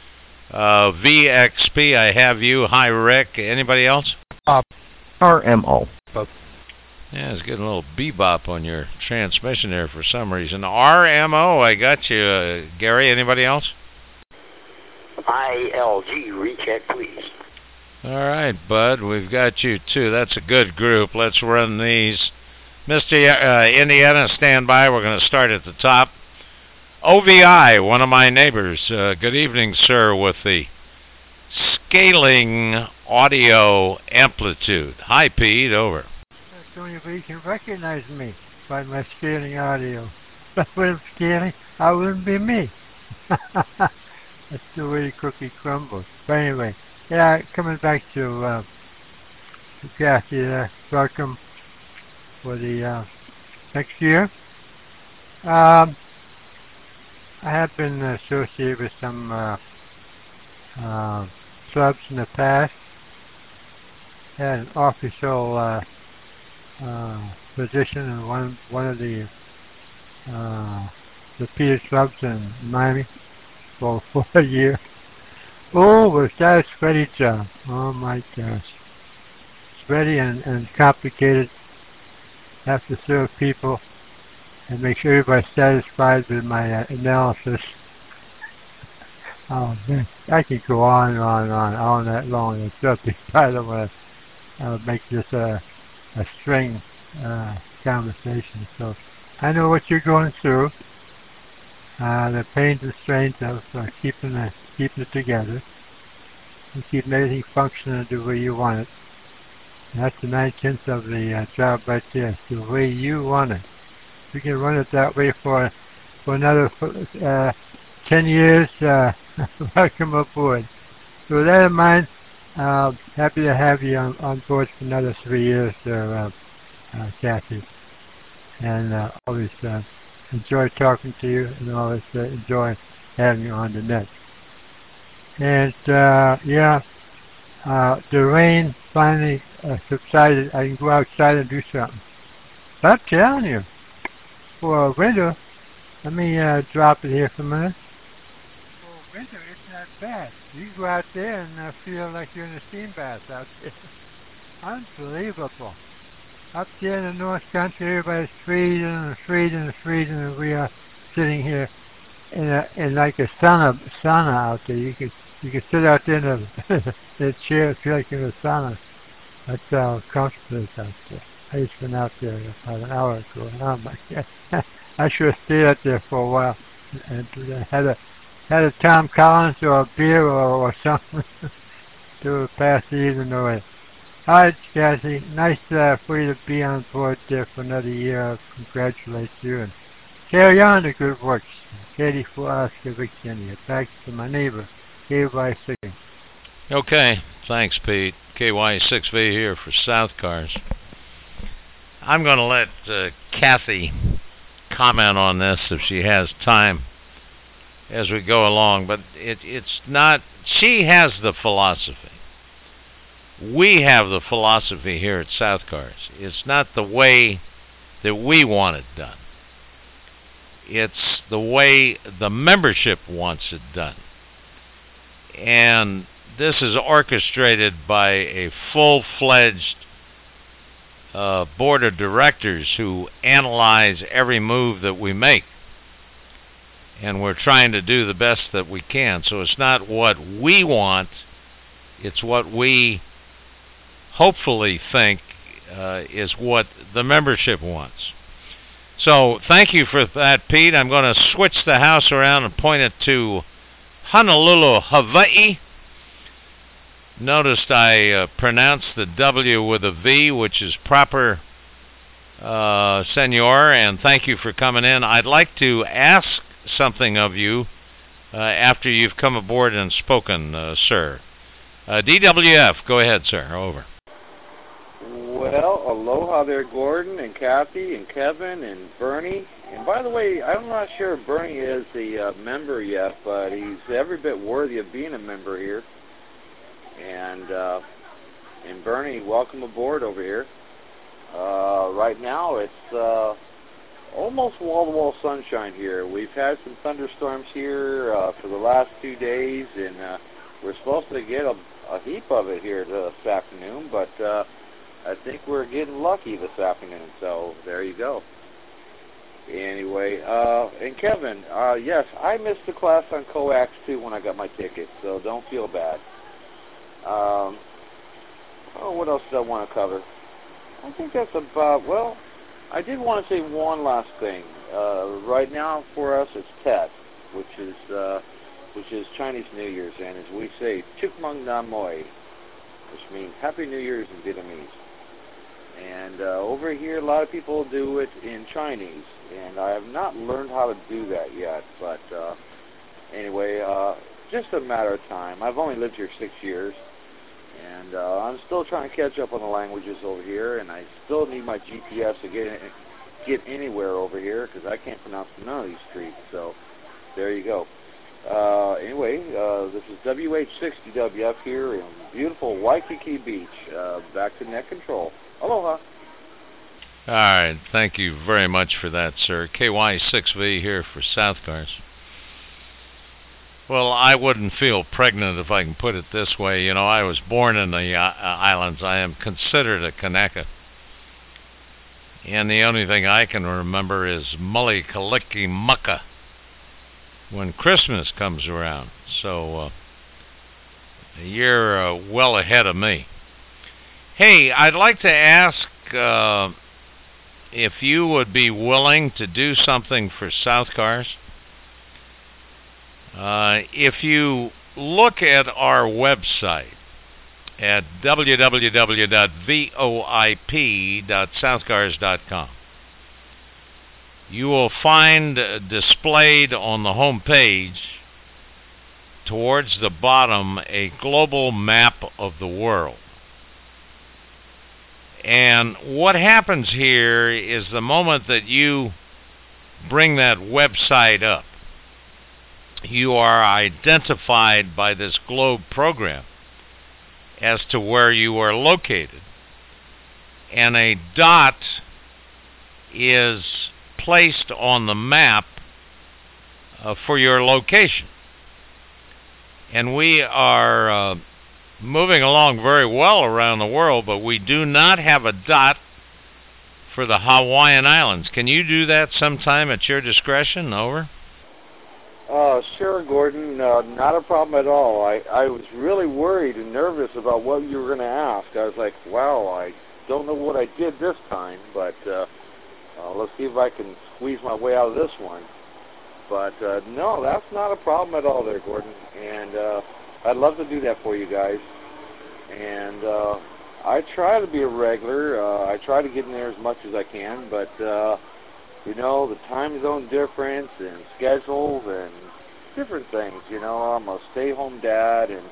VXP, I have you. Hi, Rick. Anybody else? RMO. Yeah, it's getting a little bebop on your transmission there for some reason. RMO, I got you. Gary, anybody else? ILG, recheck, please. All right, Bud, we've got you too. That's a good group. Let's run these. Mr. Indiana, stand by. We're going to start at the top. OVI, one of my neighbors. Good evening, sir, with the scaling audio amplitude. Hi, Pete, over. That's only if you can recognize me by my scaling audio. If I wasn't scaling, I wouldn't be me. That's the way the cookie crumbles. But anyway, yeah, coming back to Kathy, welcome for the next year. I have been associated with some clubs in the past. Had an official position in one of the Peters clubs in Miami for a year. Oh, was that a sweaty job? Oh my gosh. Sweaty and complicated. Have to serve people and make sure everybody's satisfied with my analysis. Oh man, I could go on and on and on all night long on the subject. I don't want to make this a string conversation. So I know what you're going through. The pains and strains of keeping it together and keeping everything functioning the way you want it. And that's the 9/10 of the job right there, the way you want it. If you can run it that way for another 10 years, welcome aboard. So with that in mind, happy to have you on board for another 3 years there, Kathy. And always enjoy talking to you, and always enjoy having you on the net. And yeah, the rain finally subsided. I can go outside and do something. But I'm telling you, for a winter, let me drop it here for a minute. For a winter, it's not bad. You can go out there and feel like you're in a steam bath out there. Unbelievable. Up there in the North Country, everybody's freezing and freezing and freezing, and we are sitting here in like a sauna out there. You could sit out there in a chair and feel like you're in a sauna. That's how comfortable it is out there. I just went out there about an hour ago, and oh my God, I should have stayed out there for a while and had a Tom Collins or a beer or something to pass the evening away. All right, Kathy, nice for you to be on board there for another year. I congratulate you, and Carry on the good works. Katie for Oscar, Virginia. Back to my neighbor, KY6. Okay, thanks, Pete. KY6V here for South Cars. I'm going to let Kathy comment on this if she has time as we go along, but it's not. She has the philosophy. We have the philosophy here at South Cars. It's not the way that we want it done. It's the way the membership wants it done. And this is orchestrated by a full-fledged board of directors who analyze every move that we make. And we're trying to do the best that we can. So it's not what we want, it's what we hopefully think is what the membership wants. So thank you for that, Pete. I'm going to switch the house around and point it to Honolulu, Hawaii. Noticed I pronounced the W with a V, which is proper, Senor, and thank you for coming in. I'd like to ask something of you after you've come aboard and spoken, sir. DWF, go ahead, sir. Over. Well, aloha there, Gordon and Kathy and Kevin and Bernie. And by the way, I'm not sure if Bernie is a member yet, but he's every bit worthy of being a member here. And Bernie, welcome aboard over here. Right now, it's almost wall-to-wall sunshine here. We've had some thunderstorms here for the last 2 days, and we're supposed to get a heap of it here this afternoon, but I think we're getting lucky this afternoon, so there you go. Anyway, and Kevin, yes, I missed the class on coax too when I got my ticket, so don't feel bad. What else did I want to cover? I think that's about, well, I did want to say one last thing. Right now for us it's Tet, which is Chinese New Year's, and as we say, Chuk Mung Nam Moi, which means Happy New Year's in Vietnamese. And over here, a lot of people do it in Chinese, and I have not learned how to do that yet. But anyway, just a matter of time. I've only lived here 6 years, and I'm still trying to catch up on the languages over here, and I still need my GPS to get anywhere over here because I can't pronounce none of these streets. So there you go. Anyway, this is WH60WF here in beautiful Waikiki Beach. Back to net control. Aloha. All right. Thank you very much for that, sir. KY6V here for South Cars. Well, I wouldn't feel pregnant if I can put it this way. You know, I was born in the islands. I am considered a Kanaka. And the only thing I can remember is Muli Kaliki Mucka when Christmas comes around. So, you're well ahead of me. Hey, I'd like to ask if you would be willing to do something for South Cars. If you look at our website at www.voip.southcars.com, you will find displayed on the home page towards the bottom a global map of the world. And what happens here is the moment that you bring that website up, you are identified by this globe program as to where you are located. And a dot is placed on the map for your location. And we are moving along very well around the world, but we do not have a dot for the Hawaiian Islands. Can you do that sometime at your discretion? Over. Sure, Gordon. Not a problem at all. I was really worried and nervous about what you were going to ask. I was like, wow, I don't know what I did this time, but let's see if I can squeeze my way out of this one. But no, that's not a problem at all there, Gordon. And I'd love to do that for you guys. And I try to be a regular. I try to get in there as much as I can, but You know, the time zone difference and schedules and different things. You know, I'm a stay-home dad, and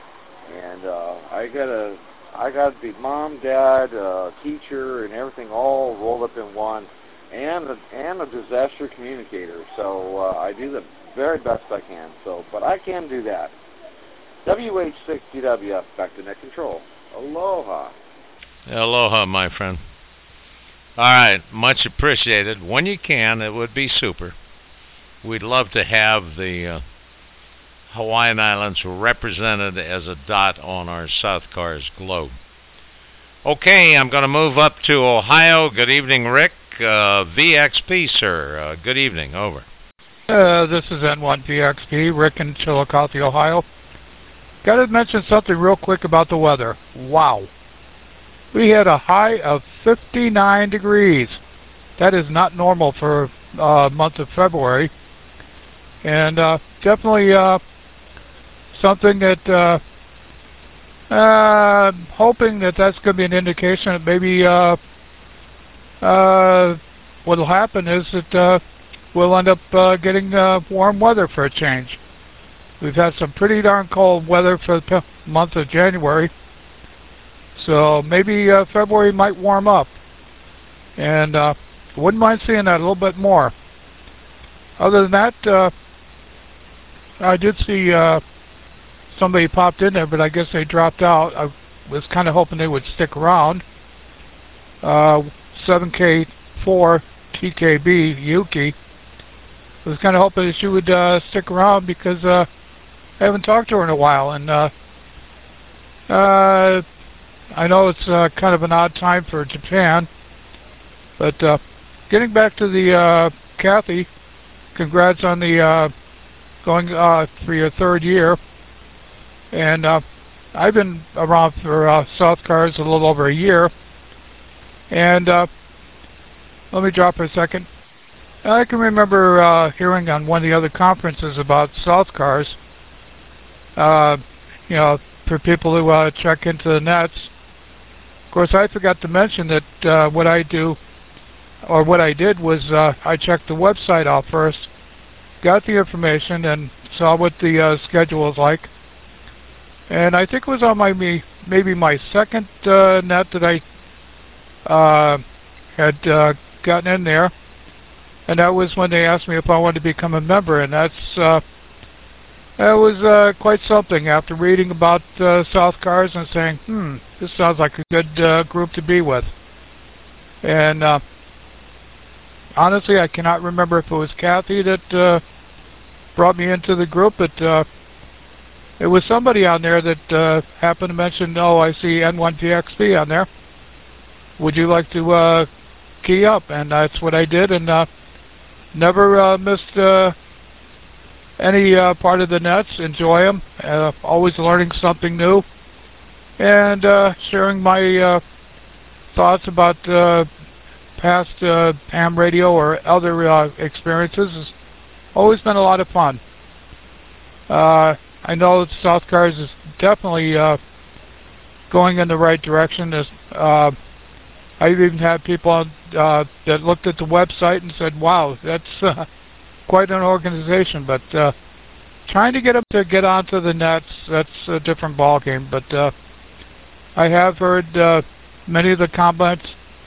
I gotta be mom, dad, teacher, and everything all rolled up in one, and a disaster communicator. So I do the very best I can. So, but I can do that. WH6GWF, back to net control. Aloha. Aloha, my friend. All right, much appreciated. When you can, it would be super. We'd love to have the Hawaiian Islands represented as a dot on our South Cars globe. Okay, I'm going to move up to Ohio. Good evening, Rick. VXP, sir. Good evening. Over. This is N1VXP, Rick in Chillicothe, Ohio. Got to mention something real quick about the weather. Wow. We had a high of 59 degrees. That is not normal for month of February. And definitely something that hoping that that's going to be an indication that maybe what will happen is that we'll end up getting warm weather for a change. We've had some pretty darn cold weather for the month of January, so maybe February might warm up, and wouldn't mind seeing that a little bit more. Other than that, I did see somebody popped in there, but I guess they dropped out. I was kind of hoping they would stick around. 7K4 TKB Yuki. I was kind of hoping that she would stick around because I haven't talked to her in a while, and I know it's kind of an odd time for Japan, but getting back to the Kathy, congrats on the going for your third year, and I've been around for South Cars a little over a year, and let me drop for a second. I can remember hearing on one of the other conferences about South Cars, you know, for people who check into the nets. Of course, I forgot to mention that what I do, or what I did was I checked the website out first, got the information, and saw what the schedule was like. And I think it was on my maybe my second net that I had gotten in there. And that was when they asked me if I wanted to become a member, and that was quite something. After reading about South Cars and saying, this sounds like a good group to be with. And honestly, I cannot remember if it was Kathy that brought me into the group, but it was somebody on there that happened to mention, oh, I see N1PXP on there. Would you like to key up? And that's what I did, and never missed any part of the nets. Enjoy them. Always learning something new, and sharing my thoughts about past ham radio or other experiences has always been a lot of fun. I know that South Cars is definitely going in the right direction. I've even had people that looked at the website and said, wow, that's quite an organization. But trying to get them to get onto the nets, that's a different ballgame. But I have heard many of the comments.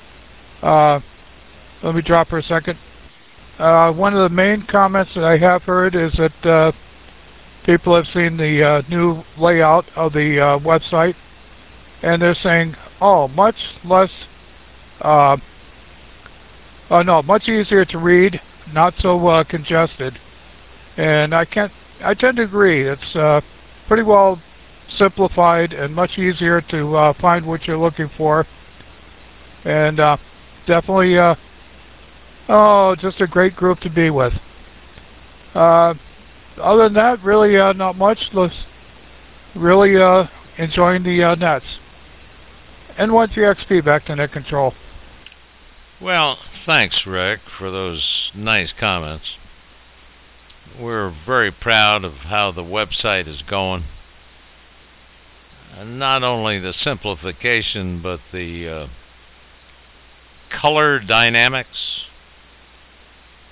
Let me drop for a second. One of the main comments that I have heard is that people have seen the new layout of the website, and they're saying, oh, much less, much easier to read, not so congested. And I tend to agree. It's pretty well simplified and much easier to find what you're looking for. And definitely, just a great group to be with. Other than that, really not much. Really enjoying the nets. N1TXP, back to net control. Well, thanks, Rick, for those nice comments. We're very proud of how the website is going. Not only the simplification, but the color dynamics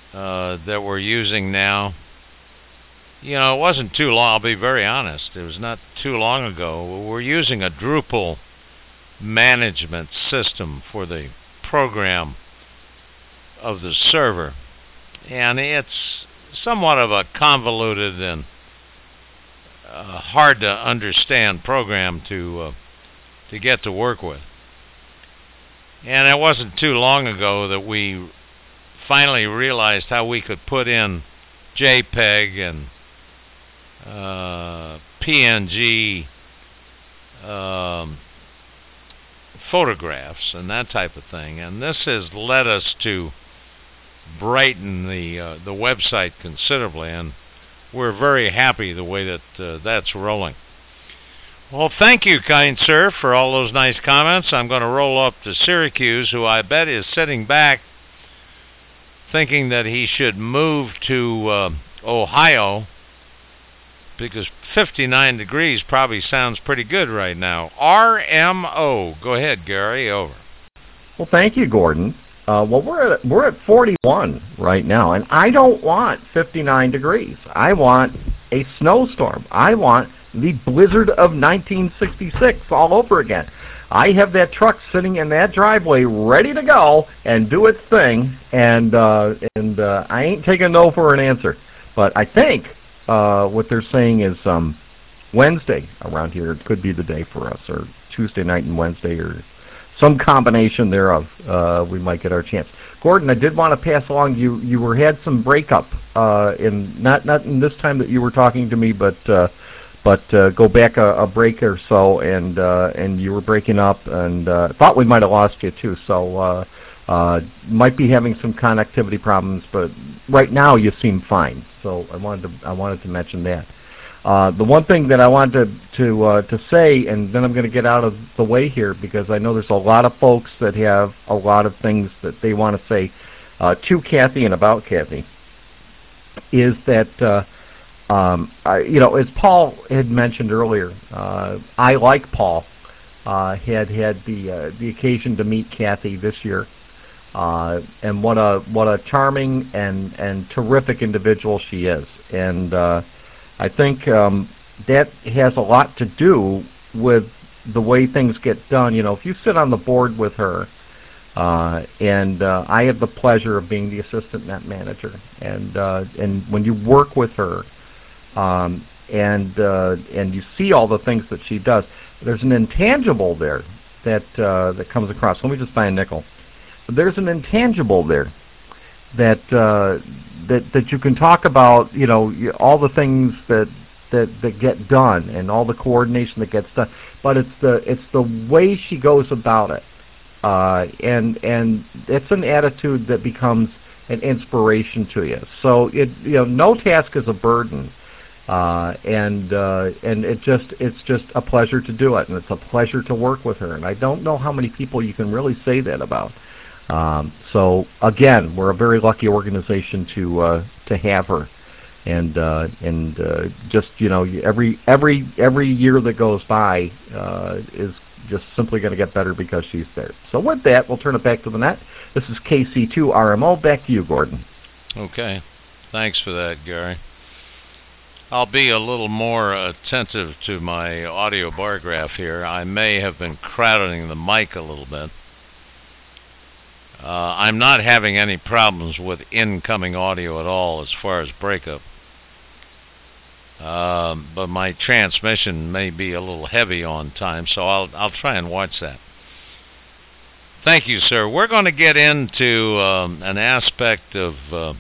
that we're using now. You know, it wasn't too long, I'll be very honest, it was not too long ago. We're using a Drupal management system for the program of the server. And it's somewhat of a convoluted and hard to understand program to get to work with. And it wasn't too long ago that we finally realized how we could put in JPEG and PNG photographs and that type of thing. And this has led us to brighten the website considerably, and we're very happy the way that that's rolling. Well, thank you, kind sir, for all those nice comments. I'm going to roll up to Syracuse, who I bet is sitting back thinking that he should move to Ohio, because 59 degrees probably sounds pretty good right now. RMO. Go ahead, Gary. Over. Well, thank you, Gordon. Well, we're at 41 right now, and I don't want 59 degrees. I want a snowstorm. I want the blizzard of 1966 all over again. I have that truck sitting in that driveway ready to go and do its thing, and I ain't taking no for an answer. But I think what they're saying is Wednesday around here. It could be the day for us, or Tuesday night and Wednesday, or some combination thereof. We might get our chance. Gordon, I did want to pass along. You had some breakup in not in this time that you were talking to me, but go back a break or so, and you were breaking up, and thought we might have lost you too. So might be having some connectivity problems, but right now you seem fine. So I wanted to mention that. The one thing that I wanted to say, and then I'm going to get out of the way here, because I know there's a lot of folks that have a lot of things that they want to say to Kathy and about Kathy, is that as Paul had mentioned earlier, I, like Paul, had the occasion to meet Kathy this year, and what a charming and terrific individual she is, and I think that has a lot to do with the way things get done. You know, if you sit on the board with her, and I have the pleasure of being the assistant net manager, and when you work with her, and you see all the things that she does, there's an intangible there that comes across. Let me just buy a nickel. There's an intangible there that you can talk about, you know, all the things that get done and all the coordination that gets done, but it's the way she goes about it, and it's an attitude that becomes an inspiration to you. So no task is a burden, and it's just a pleasure to do it, and it's a pleasure to work with her. And I don't know how many people you can really say that about. So again, we're a very lucky organization to have her, and just every year that goes by is just simply going to get better because she's there. So with that, we'll turn it back to the net. This is KC2RMO. Back to you, Gordon. Okay, thanks for that, Gary. I'll be a little more attentive to my audio bar graph here. I may have been crowding the mic a little bit. I'm not having any problems with incoming audio at all as far as breakup. But my transmission may be a little heavy on time, so I'll try and watch that. Thank you, sir. We're going to get into an aspect of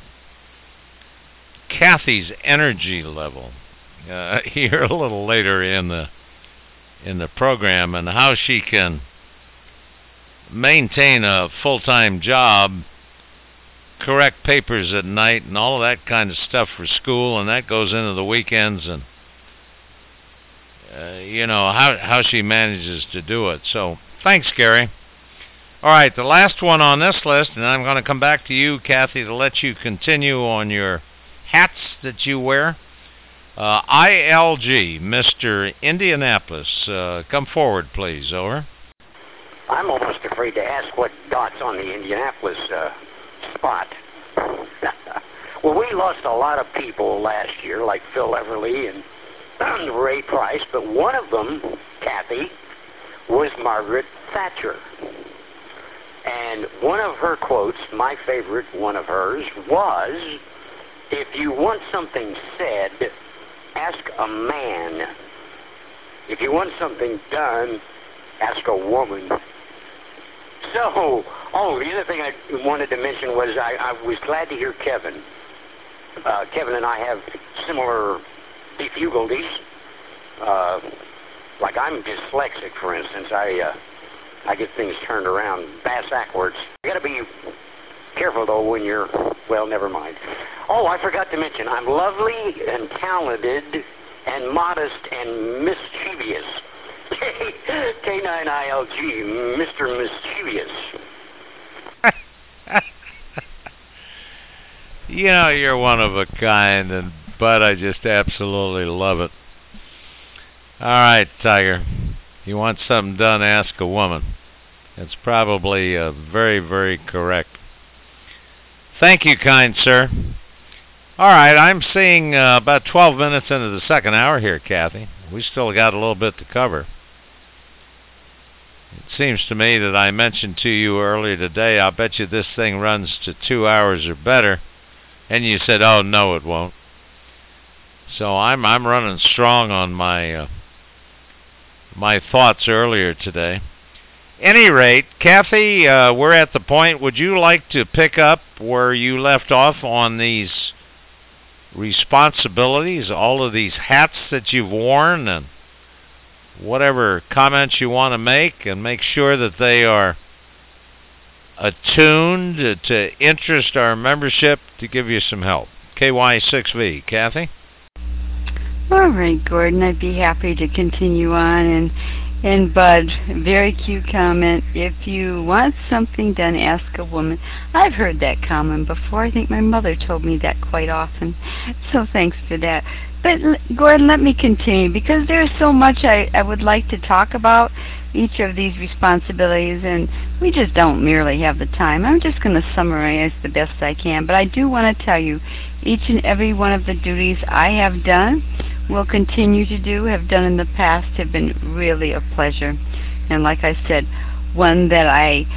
Kathy's energy level here a little later in the program, and how she can maintain a full-time job, correct papers at night, and all of that kind of stuff for school, and that goes into the weekends, and how she manages to do it. So thanks, Gary. All right, the last one on this list, and I'm going to come back to you, Kathy, to let you continue on your hats that you wear. ILG, Mr. Indianapolis, come forward, please. Over. I'm almost afraid to ask what dot's on the Indianapolis spot. Well, we lost a lot of people last year, like Phil Everly and Ray Price, but one of them, Kathy, was Margaret Thatcher. And one of her quotes, my favorite one of hers, was, if you want something said, ask a man. If you want something done, ask a woman. So, the other thing I wanted to mention was I was glad to hear Kevin. Kevin and I have similar difficulties. Like I'm dyslexic, for instance. I get things turned around backwards. You got to be careful though when you're. Well, never mind. Oh, I forgot to mention I'm lovely and talented and modest and mischievous. K9ILG, Mr. Mischievous. You know, you're one of a kind, and Bud, I just absolutely love it. All right, Tiger. You want something done, ask a woman. It's probably very, very correct. Thank you, kind sir. All right, I'm seeing about 12 minutes into the second hour here, Kathy. We still got a little bit to cover. It seems to me that I mentioned to you earlier today, I'll bet you this thing runs to 2 hours or better. And you said, oh, no, it won't. So I'm running strong on my my thoughts earlier today. Any rate, Kathy, we're at the point. Would you like to pick up where you left off on these responsibilities, all of these hats that you've worn, and whatever comments you want to make, and make sure that they are attuned to interest our membership to give you some help? KY6V. Kathy? All right, Gordon, I'd be happy to continue on. And Bud, very cute comment. If you want something done, ask a woman. I've heard that comment before. I think my mother told me that quite often. So thanks for that. But Gordon, let me continue, because there's so much I would like to talk about each of these responsibilities, and we just don't merely have the time. I'm just going to summarize the best I can, but I do want to tell you each and every one of the duties I have done, will continue to do, have done in the past, have been really a pleasure. And like I said, one that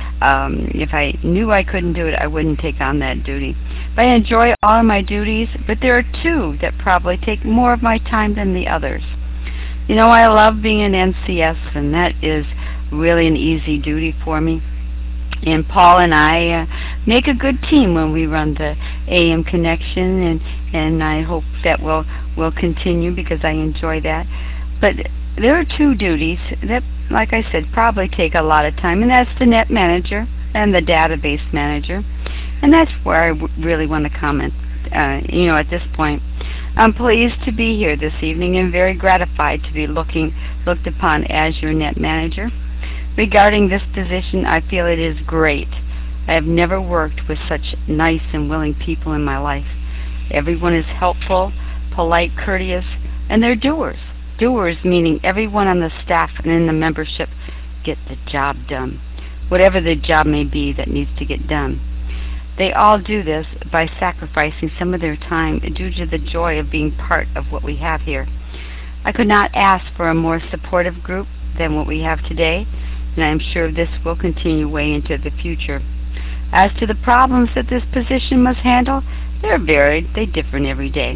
if I knew I couldn't do it, I wouldn't take on that duty. But I enjoy all of my duties, but there are two that probably take more of my time than the others. You know, I love being an NCS, and that is really an easy duty for me. And Paul and I make a good team when we run the AM connection, and I hope that will continue because I enjoy that. But there are two duties that, like I said, probably take a lot of time, and that's the net manager and the database manager. And that's where I really want to comment, at this point. I'm pleased to be here this evening and very gratified to be looked upon as your net manager. Regarding this position, I feel it is great. I have never worked with such nice and willing people in my life. Everyone is helpful, polite, courteous, and they're doers. Doers meaning everyone on the staff and in the membership get the job done, whatever the job may be that needs to get done. They all do this by sacrificing some of their time due to the joy of being part of what we have here. I could not ask for a more supportive group than what we have today, and I am sure this will continue way into the future. As to the problems that this position must handle, they're varied. They differ every day.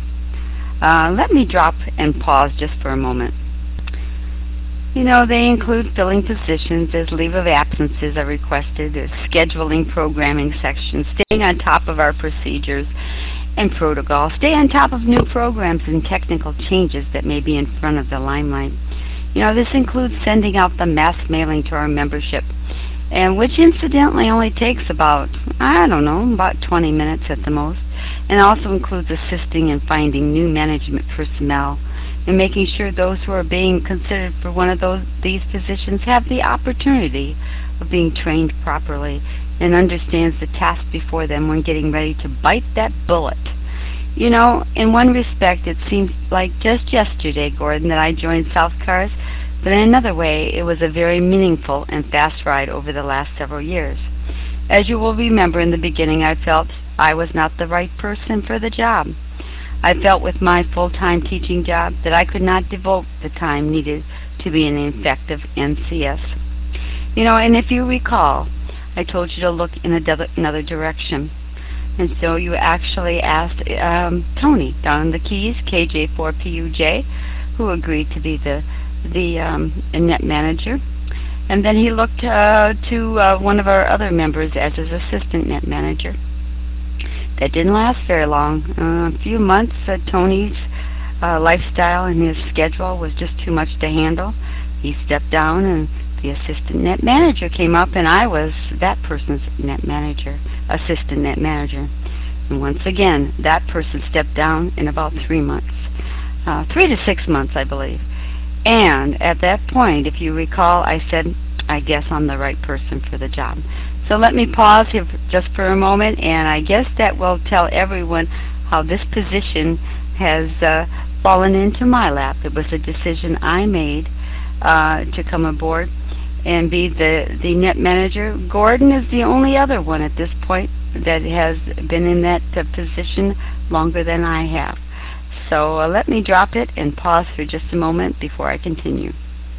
Let me drop and pause just for a moment. They include filling positions as leave of absences are requested, scheduling programming sections, staying on top of our procedures and protocols, stay on top of new programs and technical changes that may be in front of the limelight. This includes sending out the mass mailing to our membership, and which incidentally only takes about 20 minutes at the most, and also includes assisting in finding new management personnel and making sure those who are being considered for one of these positions have the opportunity of being trained properly and understands the task before them when getting ready to bite that bullet. In one respect, it seems like just yesterday, Gordon, that I joined South Cars, but in another way, it was a very meaningful and fast ride over the last several years. As you will remember, in the beginning, I felt I was not the right person for the job. I felt with my full-time teaching job that I could not devote the time needed to be an effective NCS. And if you recall, I told you to look in another direction. And so you actually asked Tony down in the Keys, KJ4PUJ, who agreed to be the net manager. And then he looked to one of our other members as his assistant net manager. That didn't last very long. A few months, Tony's lifestyle and his schedule was just too much to handle. He stepped down, and the assistant net manager came up, and I was that person's assistant net manager. And once again, that person stepped down in about 3 months. 3 to 6 months, I believe. And at that point, if you recall, I said, I guess I'm the right person for the job. So let me pause here just for a moment, and I guess that will tell everyone how this position has fallen into my lap. It was a decision I made to come aboard and be the net manager. Gordon is the only other one at this point that has been in that position longer than I have. So let me drop it and pause for just a moment before I continue.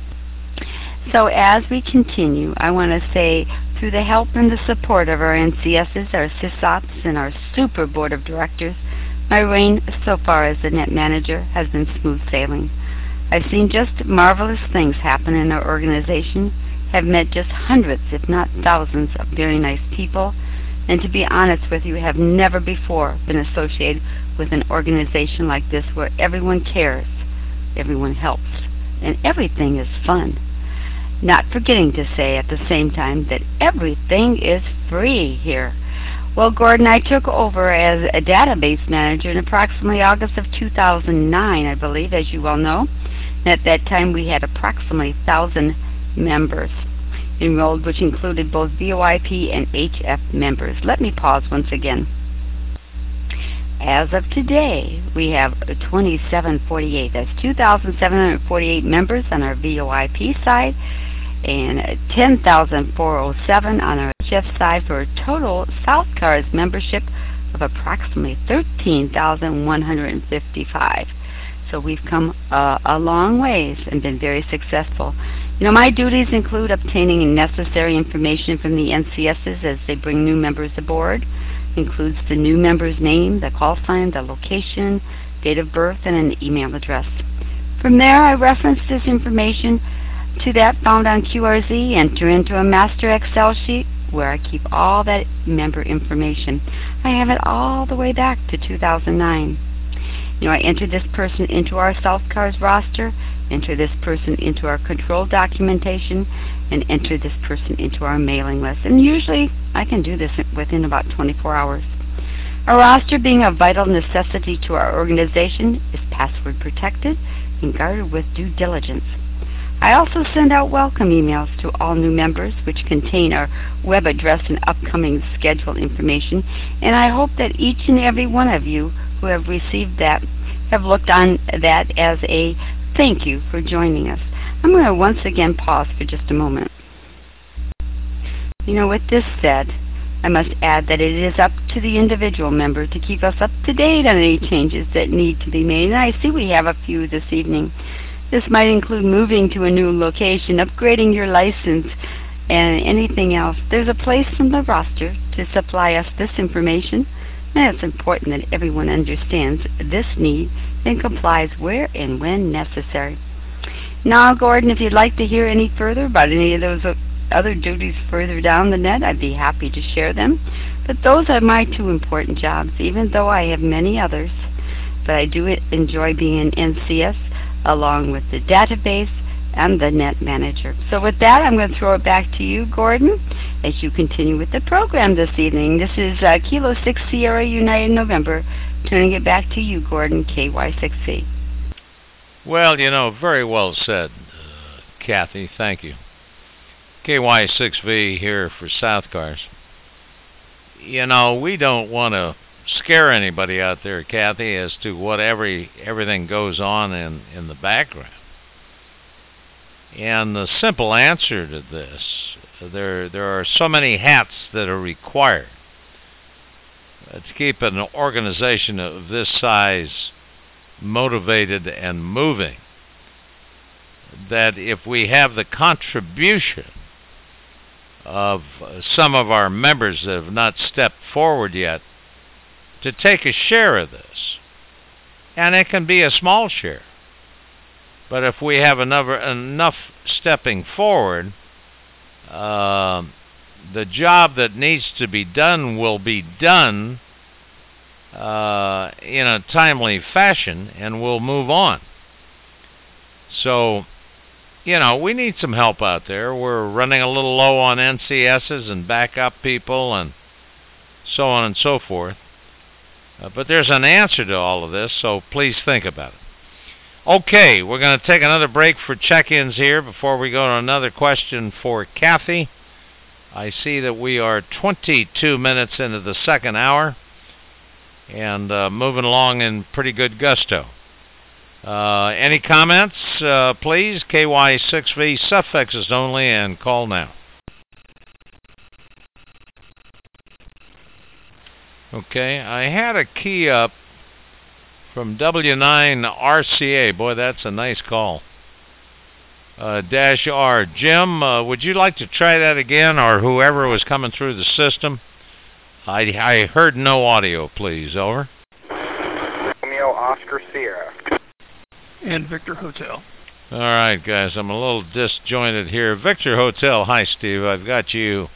So as we continue, I want to say, through the help and the support of our NCSs, our SysOps, and our super board of directors, my reign so far as the net manager has been smooth sailing. I've seen just marvelous things happen in our organization, have met just hundreds, if not thousands, of very nice people, and to be honest with you, have never before been associated with an organization like this where everyone cares, everyone helps, and everything is fun. Not forgetting to say at the same time that everything is free here. Well, Gordon, I took over as a database manager in approximately August of 2009, I believe, as you well know. And at that time, we had approximately 1,000 members enrolled, which included both VoIP and HF members. Let me pause once again. As of today, we have 2,748. That's 2,748 members on our VoIP side and 10,407 on our HF side, for a total Southcars membership of approximately 13,155. So we've come a long ways and been very successful. My duties include obtaining necessary information from the NCSs as they bring new members aboard. Includes the new member's name, the call sign, the location, date of birth, and an email address. From there, I reference this information to that found on QRZ, enter into a master Excel sheet where I keep all that member information. I have it all the way back to 2009. I enter this person into our Southcars roster, enter this person into our control documentation, and enter this person into our mailing list. And usually I can do this within about 24 hours. Our roster, being a vital necessity to our organization, is password protected and guarded with due diligence. I also send out welcome emails to all new members, which contain our web address and upcoming schedule information, and I hope that each and every one of you who have received that have looked on that as a thank you for joining us. I'm going to once again pause for just a moment. With this said, I must add that it is up to the individual member to keep us up to date on any changes that need to be made, and I see we have a few this evening. This might include moving to a new location, upgrading your license, and anything else. There's a place from the roster to supply us this information, and it's important that everyone understands this need and complies where and when necessary. Now, Gordon, if you'd like to hear any further about any of those other duties further down the net, I'd be happy to share them. But those are my two important jobs, even though I have many others. But I do enjoy being an NCS, along with the database and the net manager. So with that, I'm going to throw it back to you, Gordon, as you continue with the program this evening. This is Kilo 6 Sierra United November, turning it back to you, Gordon, KY6C. Well, very well said, Kathy. Thank you. KY6V here for Southcars. We don't want to scare anybody out there, Kathy, as to what everything goes on in the background. And the simple answer to this, there are so many hats that are required. to keep an organization of this size motivated and moving, that if we have the contribution of some of our members that have not stepped forward yet to take a share of this, and it can be a small share, but if we have enough stepping forward, the job that needs to be done will be done in a timely fashion, and we'll move on. So, we need some help out there. We're running a little low on NCSs and backup people and so on and so forth. But there's an answer to all of this, so please think about it. Okay, we're going to take another break for check-ins here before we go to another question for Kathy. I see that we are 22 minutes into the second hour and moving along in pretty good gusto. Any comments, please? KY6V, suffixes only, and call now. Okay, I had a key up from W9RCA. Boy, that's a nice call. -R. Jim, would you like to try that again, or whoever was coming through the system? I heard no audio, please. Over. Romeo Oscar Sierra. And Victor Hotel. All right, guys, I'm a little disjointed here. Victor Hotel, hi, Steve. I've got you.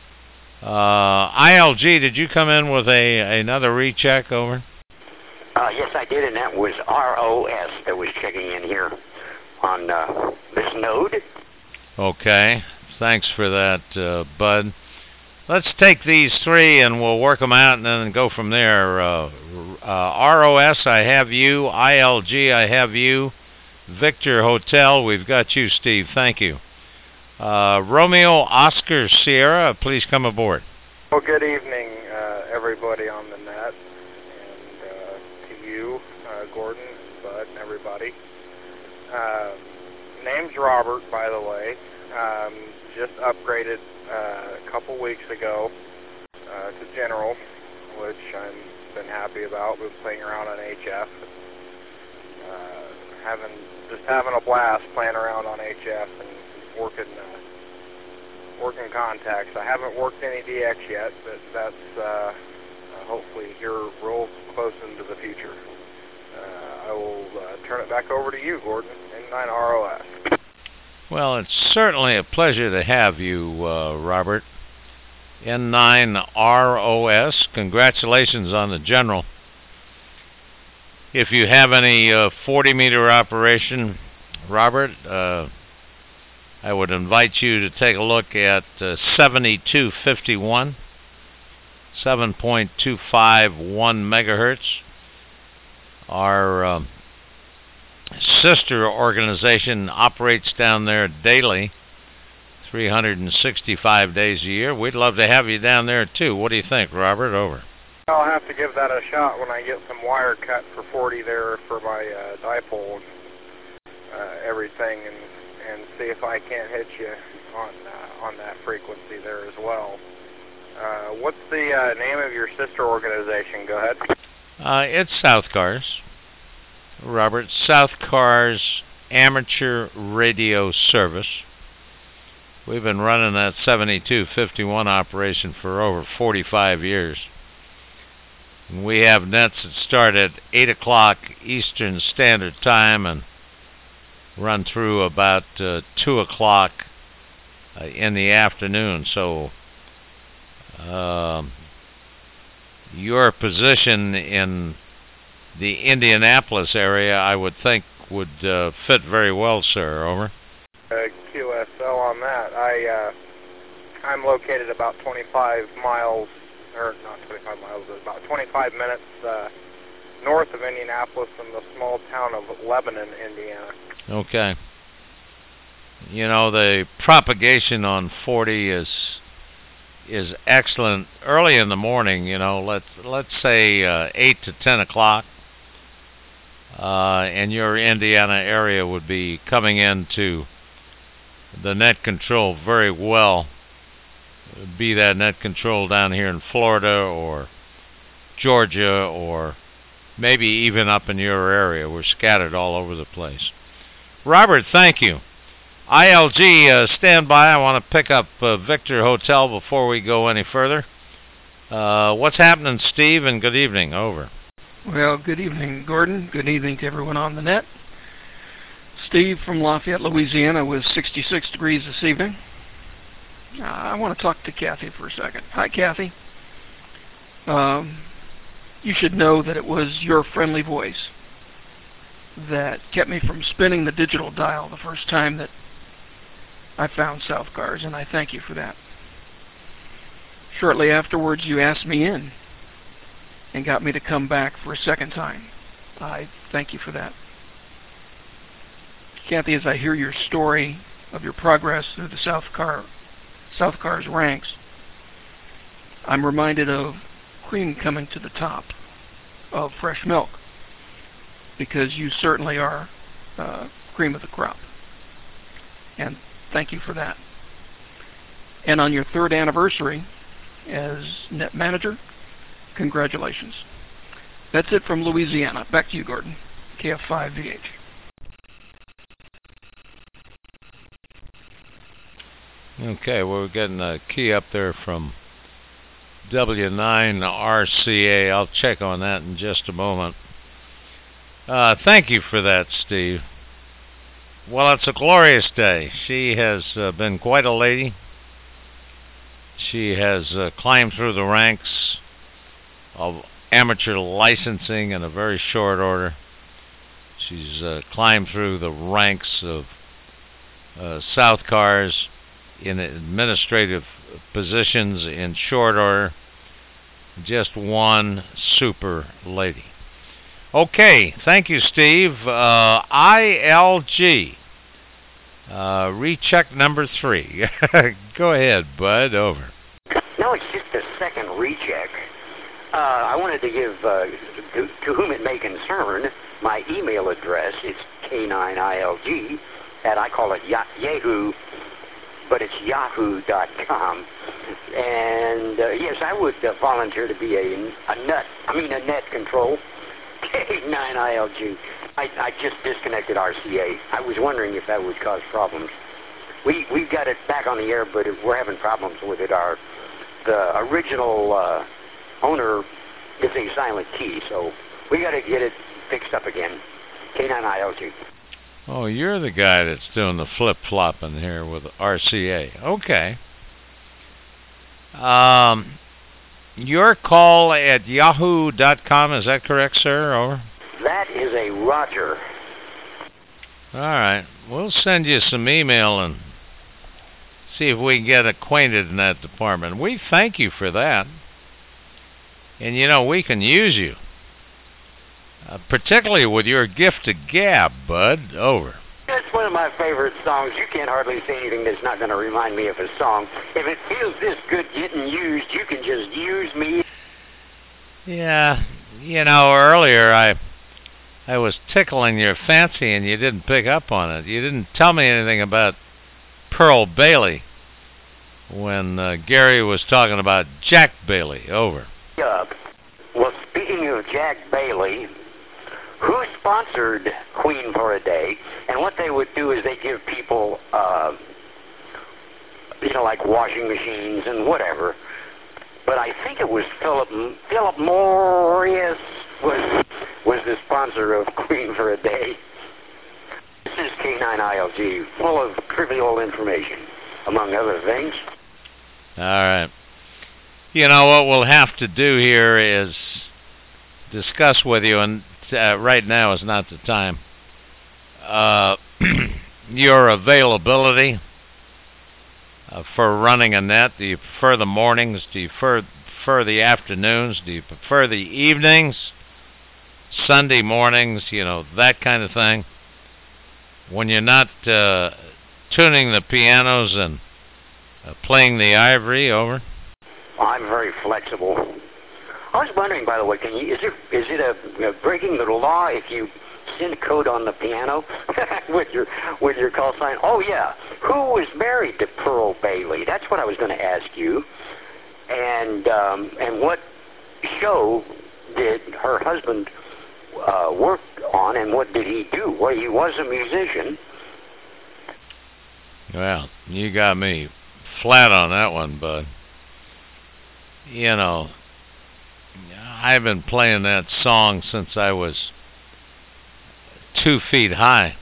ILG, did you come in with another recheck? Over. Yes, I did, and that was ROS that was checking in here on this node. Okay, thanks for that, Bud. Let's take these three and we'll work them out and then go from there. ROS, I have you. ILG, I have you. Victor Hotel, we've got you, Steve. Thank you. Romeo Oscar Sierra, please come aboard. Well, good evening, everybody on the net, and to you, Gordon, Bud, and everybody. Name's Robert, by the way. Just upgraded a couple weeks ago to General, which I've been happy about. Been playing around on HF, having a blast playing around on HF and working contacts. I haven't worked any DX yet, but that's hopefully here real close into the future. I will turn it back over to you, Gordon, N9ROS. Well, it's certainly a pleasure to have you, Robert. N9ROS, congratulations on the General. If you have any 40-meter operation, Robert, I would invite you to take a look at 7251, 7.251 megahertz. Our sister organization operates down there daily, 365 days a year. We'd love to have you down there too. What do you think, Robert? Over. I'll have to give that a shot when I get some wire cut for 40 there for my dipole everything, and see if I can't hit you on that frequency there as well. What's the name of your sister organization? Go ahead. It's South Cars, Robert. South Cars Amateur Radio Service. We've been running that 7251 operation for over 45 years. We have nets that start at 8 o'clock Eastern Standard Time and run through about 2 o'clock in the afternoon. So your position in the Indianapolis area, I would think, would fit very well, sir. Over. QSL on that. I'm located about 25 miles, or not 25 miles, but about 25 minutes north of Indianapolis in the small town of Lebanon, Indiana. Okay. You know, the propagation on 40 is excellent early in the morning. You know, let's say 8 to 10 o'clock, and your Indiana area would be coming into the net control very well, be that net control down here in Florida or Georgia or maybe even up in your area. We're scattered all over the place. Robert, thank you. ILG, stand by. I want to pick up Victor Hotel before we go any further. What's happening, Steve, and good evening. Over. Well, good evening, Gordon. Good evening to everyone on the net. Steve from Lafayette, Louisiana, with 66 degrees this evening. I want to talk to Kathy for a second. Hi, Kathy. You should know that it was your friendly voice that kept me from spinning the digital dial the first time that I found South Cars, and I thank you for that. Shortly afterwards, you asked me in and got me to come back for a second time. I thank you for that. Kathy, as I hear your story of your progress through the South Cars ranks, I'm reminded of cream coming to the top of fresh milk, because you certainly are cream of the crop. And thank you for that. And on your 3rd anniversary as net manager, congratulations. That's it from Louisiana. Back to you, Gordon. KF5VH. Okay, well, we're getting a key up there from W9RCA. I'll check on that in just a moment. Thank you for that, Steve. Well, it's a glorious day. She has been quite a lady. She has climbed through the ranks of amateur licensing in a very short order. She's climbed through the ranks of South Cars in administrative positions in short order. Just one super lady. Okay, thank you, Steve. ILG. Recheck number 3. Go ahead, Bud. Over. No, it's just a second recheck. I wanted to give, to whom it may concern, my email address. It's K9ILG, and I call it Yahoo, but it's yahoo.com. And yes, I would volunteer to be a net control. K9ILG. I just disconnected RCA. I was wondering if that would cause problems. We've got it back on the air, but we're having problems with it. The original owner is a silent key, so we got to get it fixed up again. K9ILG. Oh, you're the guy that's doing the flip-flopping here with RCA. Okay. Your call at yahoo.com, is that correct, sir? Over. That is a Roger. All right. We'll send you some email and see if we can get acquainted in that department. We thank you for that. And, you know, we can use you. Particularly with your gift to gab, Bud. Over. That's one of my favorite songs. You can't hardly say anything that's not going to remind me of a song. If it feels this good getting used, you can just use me. Yeah. You know, earlier I was tickling your fancy and you didn't pick up on it. You didn't tell me anything about Pearl Bailey when Gary was talking about Jack Bailey. Over. Well, speaking of Jack Bailey, who sponsored Queen for a day, and what they would do is they give people, like washing machines and whatever. But I think it was Philip Morris was the sponsor of Queen for a day. This is K9ILG, full of trivial information, among other things. All right. You know, what we'll have to do here is discuss with you, and right now is not the time, your availability for running a net. Do you prefer the mornings? Do you prefer the afternoons? Do you prefer the evenings? Sunday mornings, you know, that kind of thing. When you're not tuning the pianos and playing the ivory. Over. I'm very flexible. I was wondering, by the way, is it a breaking the law if you send code on the piano with your call sign? Oh yeah, who was married to Pearl Bailey? That's what I was going to ask you. And what show did her husband work on, and what did he do? Well, he was a musician. Well, you got me flat on that one, bud. You know, I've been playing that song since I was 2 feet high.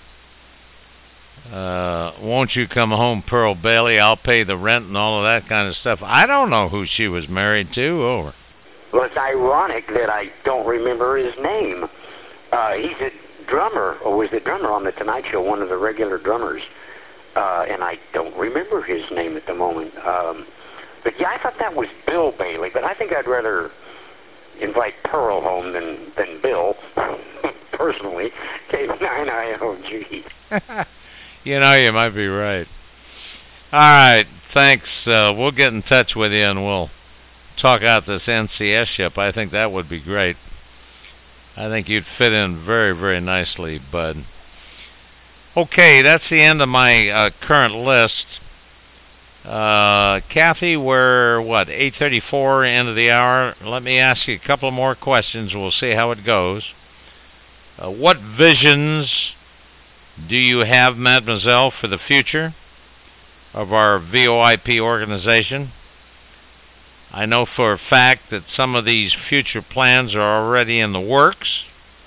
Won't you come home, Pearl Bailey? I'll pay the rent and all of that kind of stuff. I don't know who she was married to. Over. Well, it's ironic that I don't remember his name. He's a drummer, or was the drummer on the Tonight Show, one of the regular drummers. And I don't remember his name at the moment. But yeah, I thought that was Bill Bailey, but I think I'd rather invite Pearl home than Bill, personally. K9IOG. You know, you might be right. All right, thanks. We'll get in touch with you and we'll talk out this NCS ship. I think that would be great. I think you'd fit in very, very nicely, bud. Okay, that's the end of my current list. Kathy, we're, 8:34, end of the hour. Let me ask you a couple more questions. We'll see how it goes. What visions do you have, Mademoiselle, for the future of our VOIP organization? I know for a fact that some of these future plans are already in the works.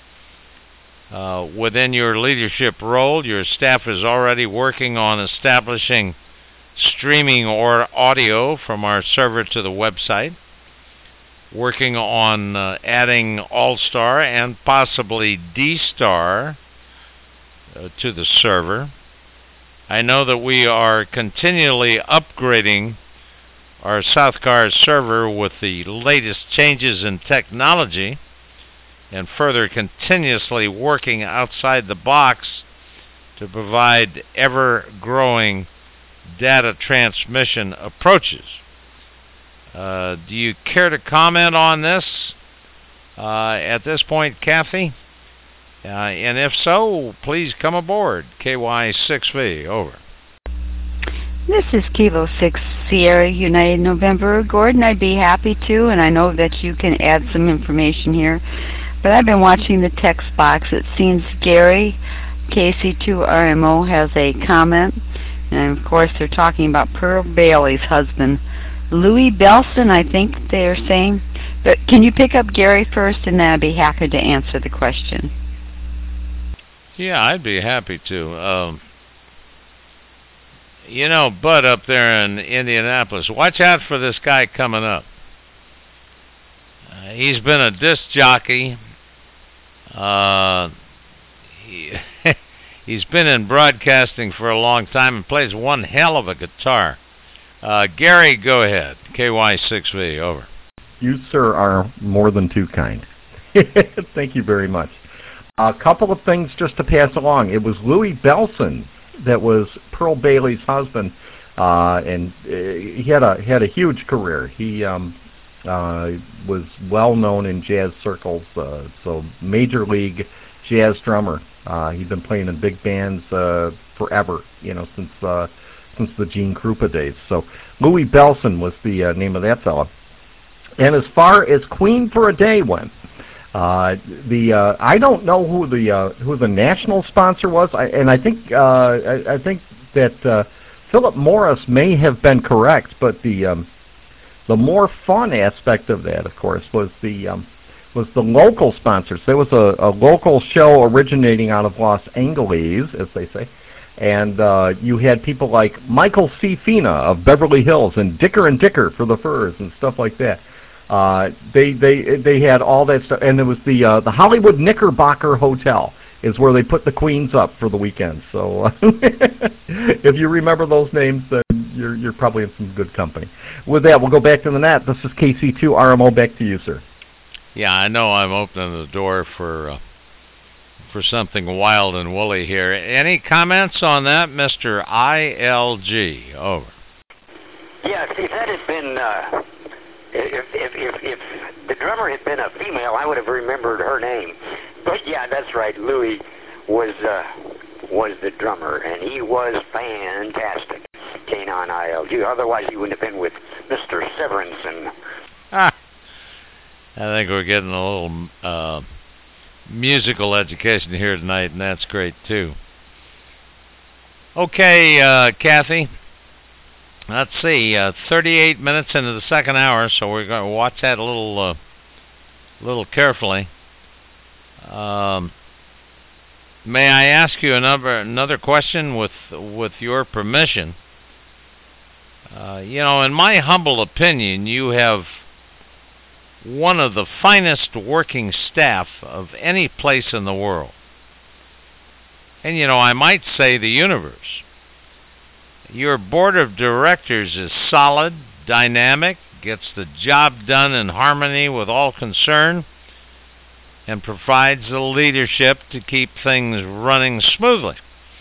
Within your leadership role, your staff is already working on establishing streaming or audio from our server to the website, working on adding All-Star and possibly D-Star to the server. I know that we are continually upgrading our Southcars server with the latest changes in technology and further continuously working outside the box to provide ever-growing data transmission approaches. Do you care to comment on this at this point, Kathy? And if so, please come aboard. KY6V, over. This is Kilo 6 Sierra United November. Gordon, I'd be happy to, and I know that you can add some information here. But I've been watching the text box. It seems Gary, KC2RMO, has a comment. And, of course, they're talking about Pearl Bailey's husband, Louis Belson, I think they're saying. But can you pick up Gary first, and then I'd be happy to answer the question. Yeah, I'd be happy to. You know, Bud up there in Indianapolis, watch out for this guy coming up. He's been a disc jockey. He's been in broadcasting for a long time and plays one hell of a guitar. Gary, go ahead. KY6V, over. You, sir, are more than too kind. Thank you very much. A couple of things just to pass along. It was Louis Belson that was Pearl Bailey's husband, and he had a huge career. He was well known in jazz circles, so major league jazz drummer. He'd been playing in big bands forever, since the Gene Krupa days. So Louis Belson was the name of that fella. And as far as Queen for a Day went, I don't know who the national sponsor was, I think that Philip Morris may have been correct, but the more fun aspect of that, of course, was the local sponsors. There was a local show originating out of Los Angeles, as they say, and you had people like Michael C. Fina of Beverly Hills and Dicker for the Furs and stuff like that. They had all that stuff, and there was the Hollywood Knickerbocker Hotel is where they put the queens up for the weekend. So if you remember those names, then you're probably in some good company. With that, we'll go back to the net. This is KC2RMO. Back to you, sir. Yeah, I know I'm opening the door for something wild and woolly here. Any comments on that, Mr. ILG? Over. Yeah, if that had been, if the drummer had been a female, I would have remembered her name. But yeah, that's right. Louis was the drummer, and he was fantastic. K9ILG. Otherwise, he wouldn't have been with Mr. Severinsen. I think we're getting a little musical education here tonight, and that's great too. Okay, Kathy. Let's see. 38 minutes into the second hour, so we're going to watch that a little carefully. May I ask you another question with your permission? In my humble opinion, you have one of the finest working staff of any place in the world. And, I might say the universe. Your board of directors is solid, dynamic, gets the job done in harmony with all concerned, and provides the leadership to keep things running smoothly.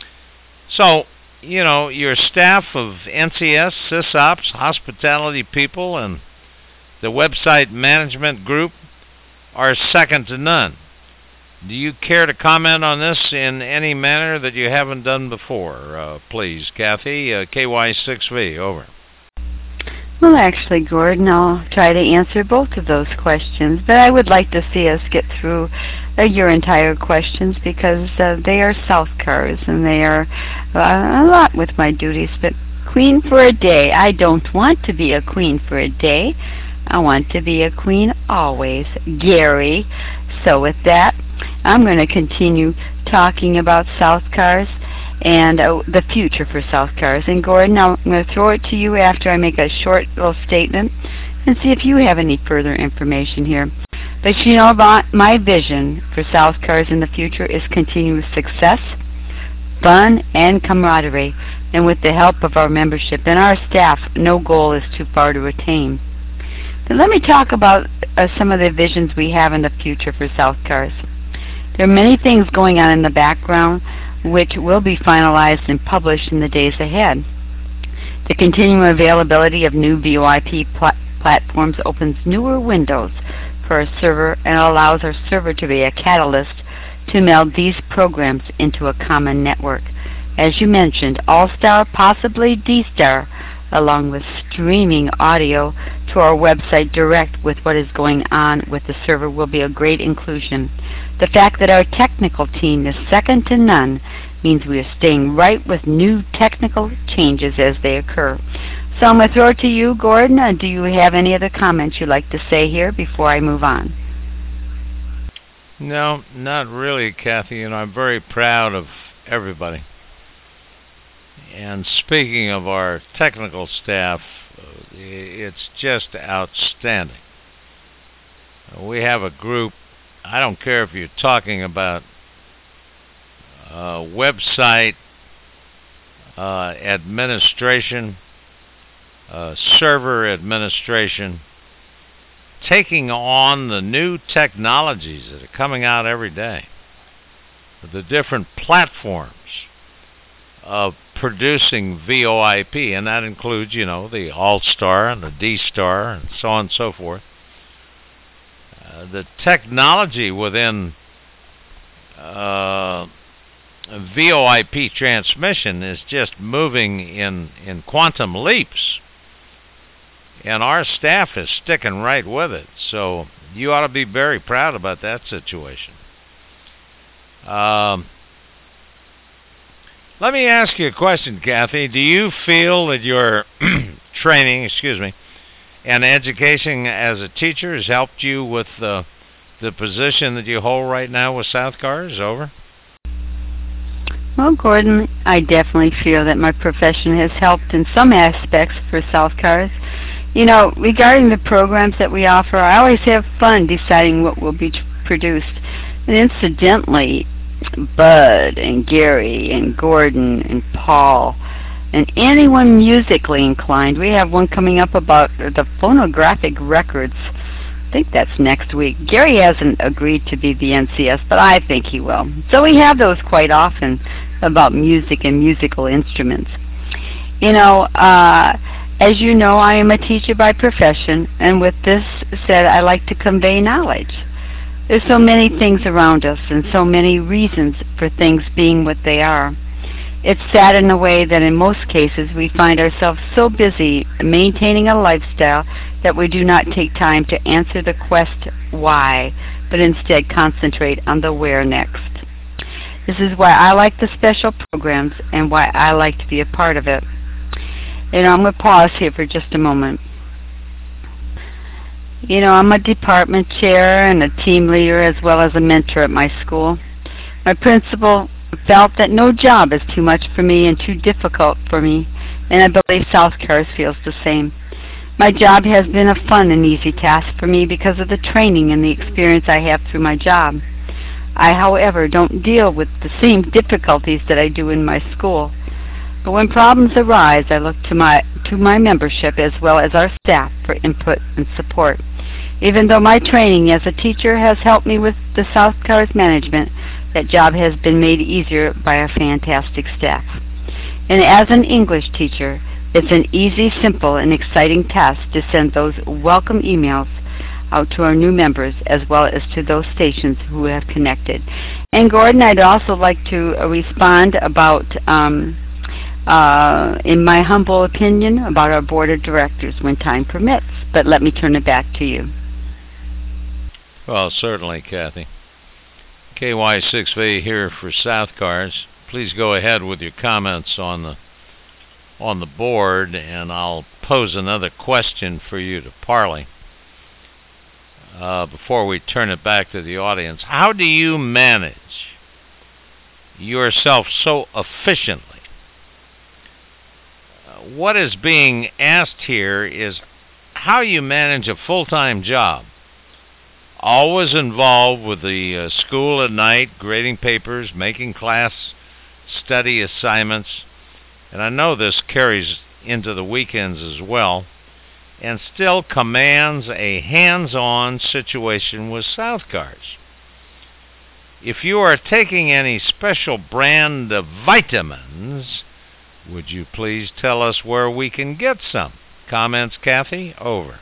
So, your staff of NCS, SysOps, hospitality people, and the website management group are second to none. Do you care to comment on this in any manner that you haven't done before? Please, Kathy, KY6V, over. Well, actually, Gordon, I'll try to answer both of those questions, but I would like to see us get through your entire questions because they are South Cars and they are a lot with my duties. But queen for a day, I don't want to be a queen for a day. I want to be a queen always, Gary. So with that, I'm going to continue talking about South Cars and the future for South Cars. And Gordon, I'm going to throw it to you after I make a short little statement and see if you have any further information here. But my vision for South Cars in the future is continuous success, fun, and camaraderie. And with the help of our membership and our staff, no goal is too far to attain. But let me talk about some of the visions we have in the future for South Cars. There are many things going on in the background which will be finalized and published in the days ahead. The continuing availability of new VoIP platforms opens newer windows for our server and allows our server to be a catalyst to meld these programs into a common network. As you mentioned, All-Star, possibly D-Star, along with streaming audio to our website direct with what is going on with the server will be a great inclusion. The fact that our technical team is second to none means we are staying right with new technical changes as they occur. So I'm going to throw it to you, Gordon. Do you have any other comments you'd like to say here before I move on? No, not really, Kathy. I'm very proud of everybody. And speaking of our technical staff, it's just outstanding. We have a group, I don't care if you're talking about website administration, server administration, taking on the new technologies that are coming out every day, the different platforms of producing VoIP, and that includes, the All-Star and the D-Star and so on and so forth. The technology within VoIP transmission is just moving in quantum leaps, and our staff is sticking right with it. So you ought to be very proud about that situation. Let me ask you a question, Kathy. Do you feel that your training, and education as a teacher has helped you with the position that you hold right now with South Cars? Over. Well, Gordon, I definitely feel that my profession has helped in some aspects for South Cars. Regarding the programs that we offer, I always have fun deciding what will be produced. And incidentally, Bud and Gary and Gordon and Paul and anyone musically inclined, we have one coming up about the phonographic records. I think that's next week. Gary hasn't agreed to be the NCS, but I think he will. So we have those quite often about music and musical instruments. As you know, I am a teacher by profession, and with this said, I like to convey knowledge. There's so many things around us and so many reasons for things being what they are. It's sad in a way that in most cases we find ourselves so busy maintaining a lifestyle that we do not take time to answer the quest why, but instead concentrate on the where next. This is why I like the special programs and why I like to be a part of it. And I'm going to pause here for just a moment. You know, I'm a department chair and a team leader as well as a mentor at my school. My principal felt that no job is too much for me and too difficult for me, and I believe South Cars feels the same. My job has been a fun and easy task for me because of the training and the experience I have through my job. I, however, don't deal with the same difficulties that I do in my school. But when problems arise, I look to my membership as well as our staff for input and support. Even though my training as a teacher has helped me with the South Cars management, that job has been made easier by a fantastic staff. And as an English teacher, it's an easy, simple, and exciting task to send those welcome emails out to our new members as well as to those stations who have connected. And Gordon, I'd also like to respond about, in my humble opinion, about our board of directors when time permits. But let me turn it back to you. Well, certainly, Kathy. KY6V here for South Cars. Please go ahead with your comments on the board, and I'll pose another question for you to parley before we turn it back to the audience. How do you manage yourself so efficiently? What is being asked here is how you manage a full-time job, always involved with the school at night, grading papers, making class study assignments, and I know this carries into the weekends as well, and still commands a hands-on situation with South Cars. If you are taking any special brand of vitamins, would you please tell us where we can get some? Comments, Kathy? Over.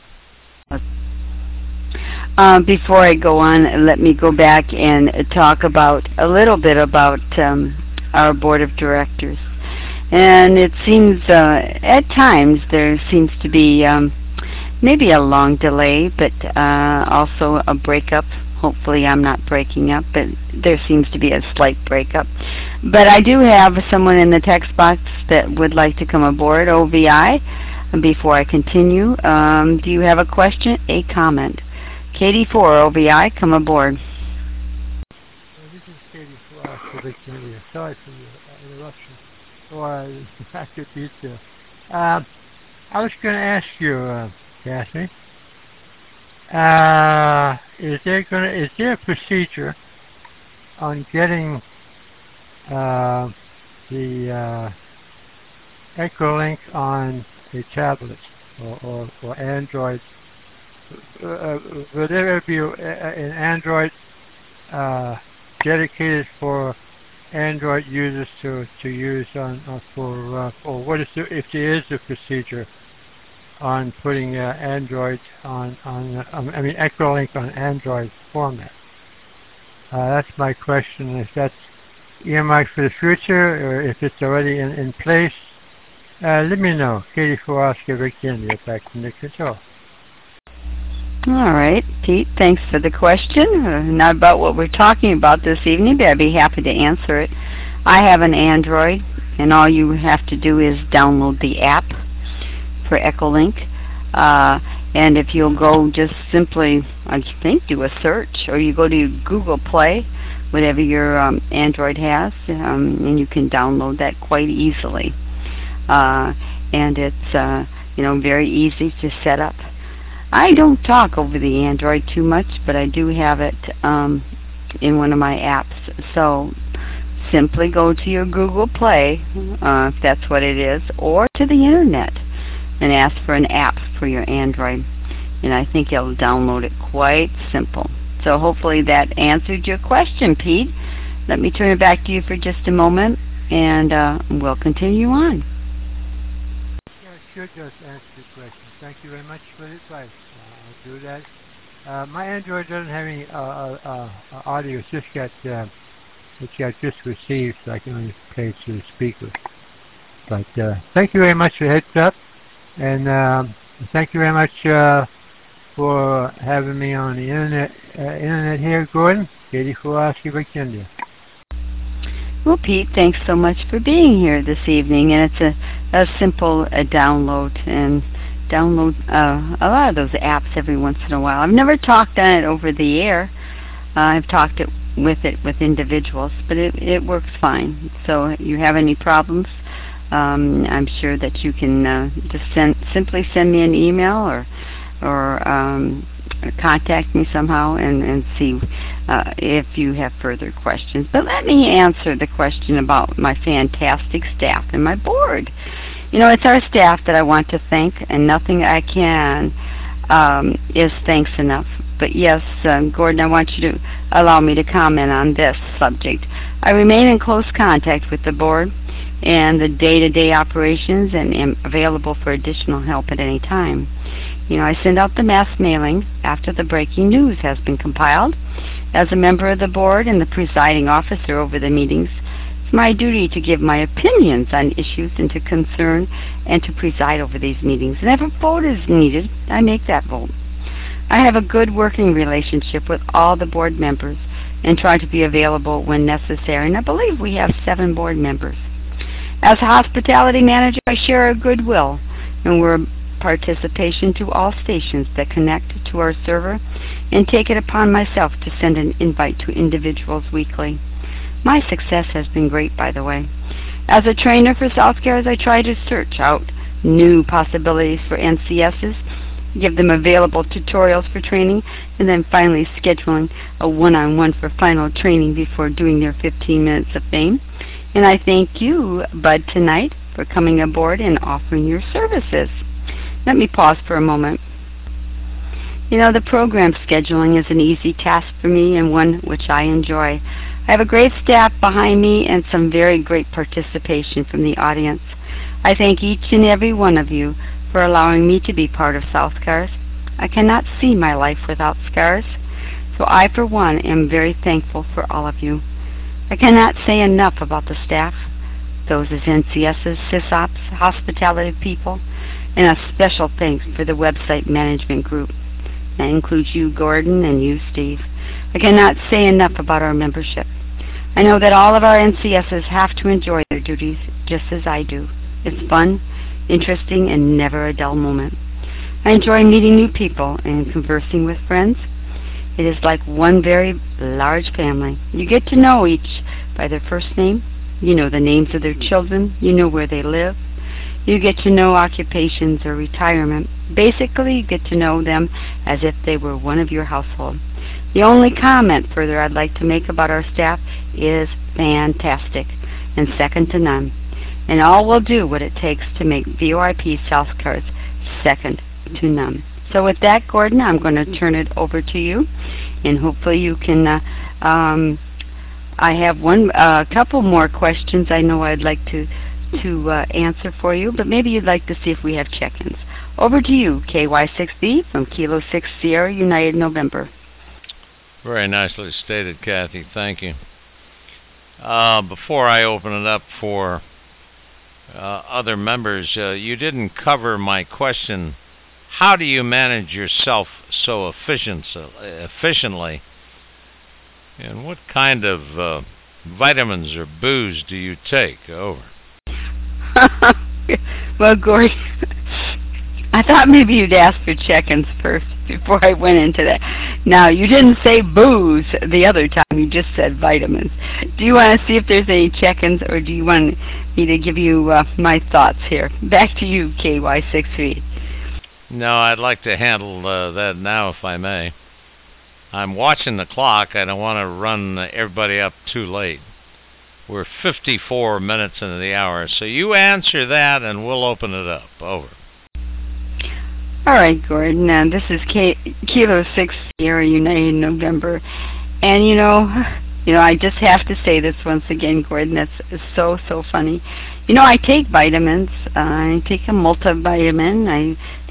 Before I go on, let me go back and talk about a little bit about our board of directors. And it seems at times there seems to be maybe a long delay, but also a breakup. Hopefully I'm not breaking up, but there seems to be a slight breakup. But I do have someone in the text box that would like to come aboard, OVI. Before I continue, do you have a question, a comment? Katie4, OVI, come aboard. This is Katie4 for Victoria. Sorry for the interruption or lack of detail. I was going to ask you, Kathy, is there a procedure on getting the Echolink on a tablet or Android? Will there be an Android dedicated for Android users to use or what is if there is a procedure on putting Android on Echolink on Android format? That's my question. If that's earmarked for the future or if it's already in place, let me know. Katie4 Oscar Victoria back from the control. All right, Pete, thanks for the question. Not about what we're talking about this evening, but I'd be happy to answer it. I have an Android, and all you have to do is download the app for Echolink. And if you'll go just simply, I think, do a search, or you go to Google Play, whatever your Android has, and you can download that quite easily. And it's very easy to set up. I don't talk over the Android too much, but I do have it in one of my apps. So simply go to your Google Play, if that's what it is, or to the Internet and ask for an app for your Android. And I think it'll download it quite simple. So hopefully that answered your question, Pete. Let me turn it back to you for just a moment, and we'll continue on. Yeah, sure does answer the question. Thank you very much for the advice. I'll do that. My Android doesn't have any audio. It's just got which I just received, so I can only play it through the speaker. But thank you very much for the heads up, and thank you very much for having me on the internet here, Gordon. Katie Kowalski, Virginia. Well, Pete, thanks so much for being here this evening, and it's a simple download, and download a lot of those apps every once in a while. I've never talked on it over the air. I've talked with individuals, but it works fine. So if you have any problems, I'm sure that you can just simply send me an email or contact me somehow and see if you have further questions. But let me answer the question about my fantastic staff and my board. You know, it's our staff that I want to thank, and nothing I can is thanks enough. But yes, Gordon, I want you to allow me to comment on this subject. I remain in close contact with the board and the day-to-day operations, and am available for additional help at any time. You know, I send out the mass mailing after the breaking news has been compiled. As a member of the board and the presiding officer over the meetings, it's my duty to give my opinions on issues and to concern and to preside over these meetings. And if a vote is needed, I make that vote. I have a good working relationship with all the board members and try to be available when necessary, and I believe we have 7 board members. As a hospitality manager, I share a goodwill, and we're participation to all stations that connect to our server, and take it upon myself to send an invite to individuals weekly. My success has been great, by the way. As a trainer for SouthCares, I try to search out new possibilities for NCSs, give them available tutorials for training, and then finally scheduling a one-on-one for final training before doing their 15 minutes of fame. And I thank you, Bud, tonight for coming aboard and offering your services. Let me pause for a moment. You know, the program scheduling is an easy task for me and one which I enjoy. I have a great staff behind me and some very great participation from the audience. I thank each and every one of you for allowing me to be part of SouthCares. I cannot see my life without SCARS, so I, for one, am very thankful for all of you. I cannot say enough about the staff, those as NCSs, SysOps, hospitality people, and a special thanks for the website management group. That includes you, Gordon, and you, Steve. I cannot say enough about our membership. I know that all of our NCSs have to enjoy their duties just as I do. It's fun, interesting, and never a dull moment. I enjoy meeting new people and conversing with friends. It is like one very large family. You get to know each by their first name. You know the names of their children. You know where they live. You get to know occupations or retirement. Basically, you get to know them as if they were one of your household. The only comment further I'd like to make about our staff is fantastic and second to none. And all will do what it takes to make VOIP SouthCares second to none. So with that, Gordon, I'm going to turn it over to you, and hopefully you can, I have a couple more questions I know I'd like to answer for you, but maybe you'd like to see if we have check-ins. Over to you, KY6B from Kilo 6 Sierra United November. Very nicely stated, Kathy. Thank you. Before I open it up for other members, you didn't cover my question. How do you manage yourself so efficiently? And what kind of vitamins or booze do you take? Over. Well, Gordon, I thought maybe you'd ask for check-ins first before I went into that. Now, you didn't say booze the other time. You just said vitamins. Do you want to see if there's any check-ins, or do you want me to give you my thoughts here? Back to you, KY6B. No, I'd like to handle that now, if I may. I'm watching the clock. I don't want to run everybody up too late. We're 54 minutes into the hour, so you answer that, and we'll open it up. Over. All right, Gordon. This is Kilo 6 Sierra United November, and you know, I just have to say this once again, Gordon. That's so funny. You know, I take vitamins. I take a multivitamin. I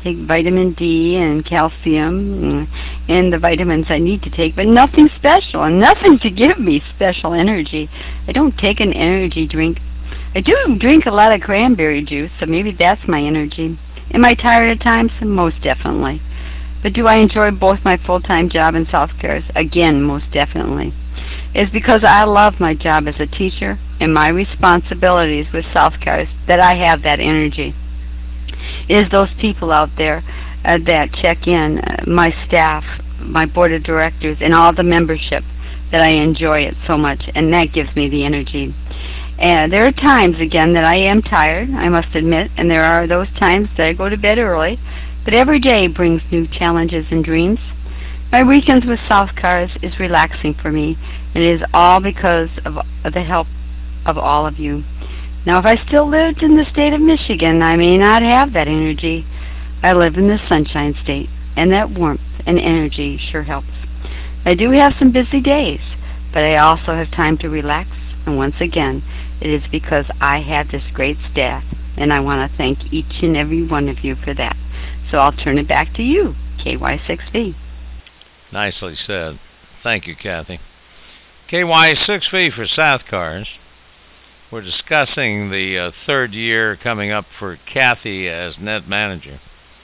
take vitamin D and calcium and the vitamins I need to take, but nothing special and nothing to give me special energy. I don't take an energy drink. I do drink a lot of cranberry juice, so maybe that's my energy. Am I tired at times? Most definitely. But do I enjoy both my full-time job and South Cares? Again, most definitely. It's because I love my job as a teacher and my responsibilities with South Cares that I have that energy. It is those people out there that check in, my staff, my board of directors, and all the membership, that I enjoy it so much, and that gives me the energy. And there are times, again, that I am tired, I must admit, and there are those times that I go to bed early, but every day brings new challenges and dreams. My weekends with South Cars is relaxing for me, and it is all because of the help of all of you. Now, if I still lived in the state of Michigan, I may not have that energy. I live in the Sunshine State, and that warmth and energy sure helps. I do have some busy days, but I also have time to relax, and once again, it is because I have this great staff, and I want to thank each and every one of you for that. So I'll turn it back to you, KY6V. Nicely said. Thank you, Kathy. KY6V for South Cars. We're discussing the third year coming up for Kathy as net manager.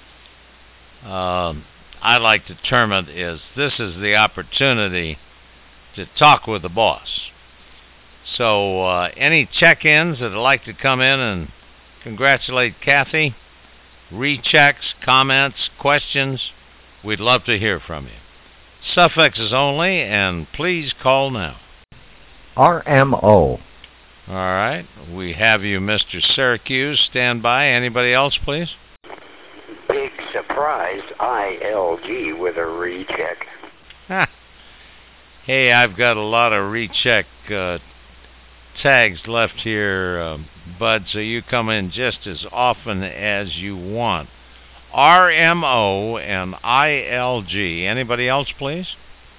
I like to term it as this is the opportunity to talk with the boss. So any check-ins that would like to come in and congratulate Kathy, rechecks, comments, questions, we'd love to hear from you. Suffixes only, and please call now. RMO. All right. We have you, Mr. Syracuse. Stand by. Anybody else, please? Big surprise, ILG with a recheck. Hey, I've got a lot of recheck tags left here, Bud, so you come in just as often as you want. RMO and ILG. Anybody else, please?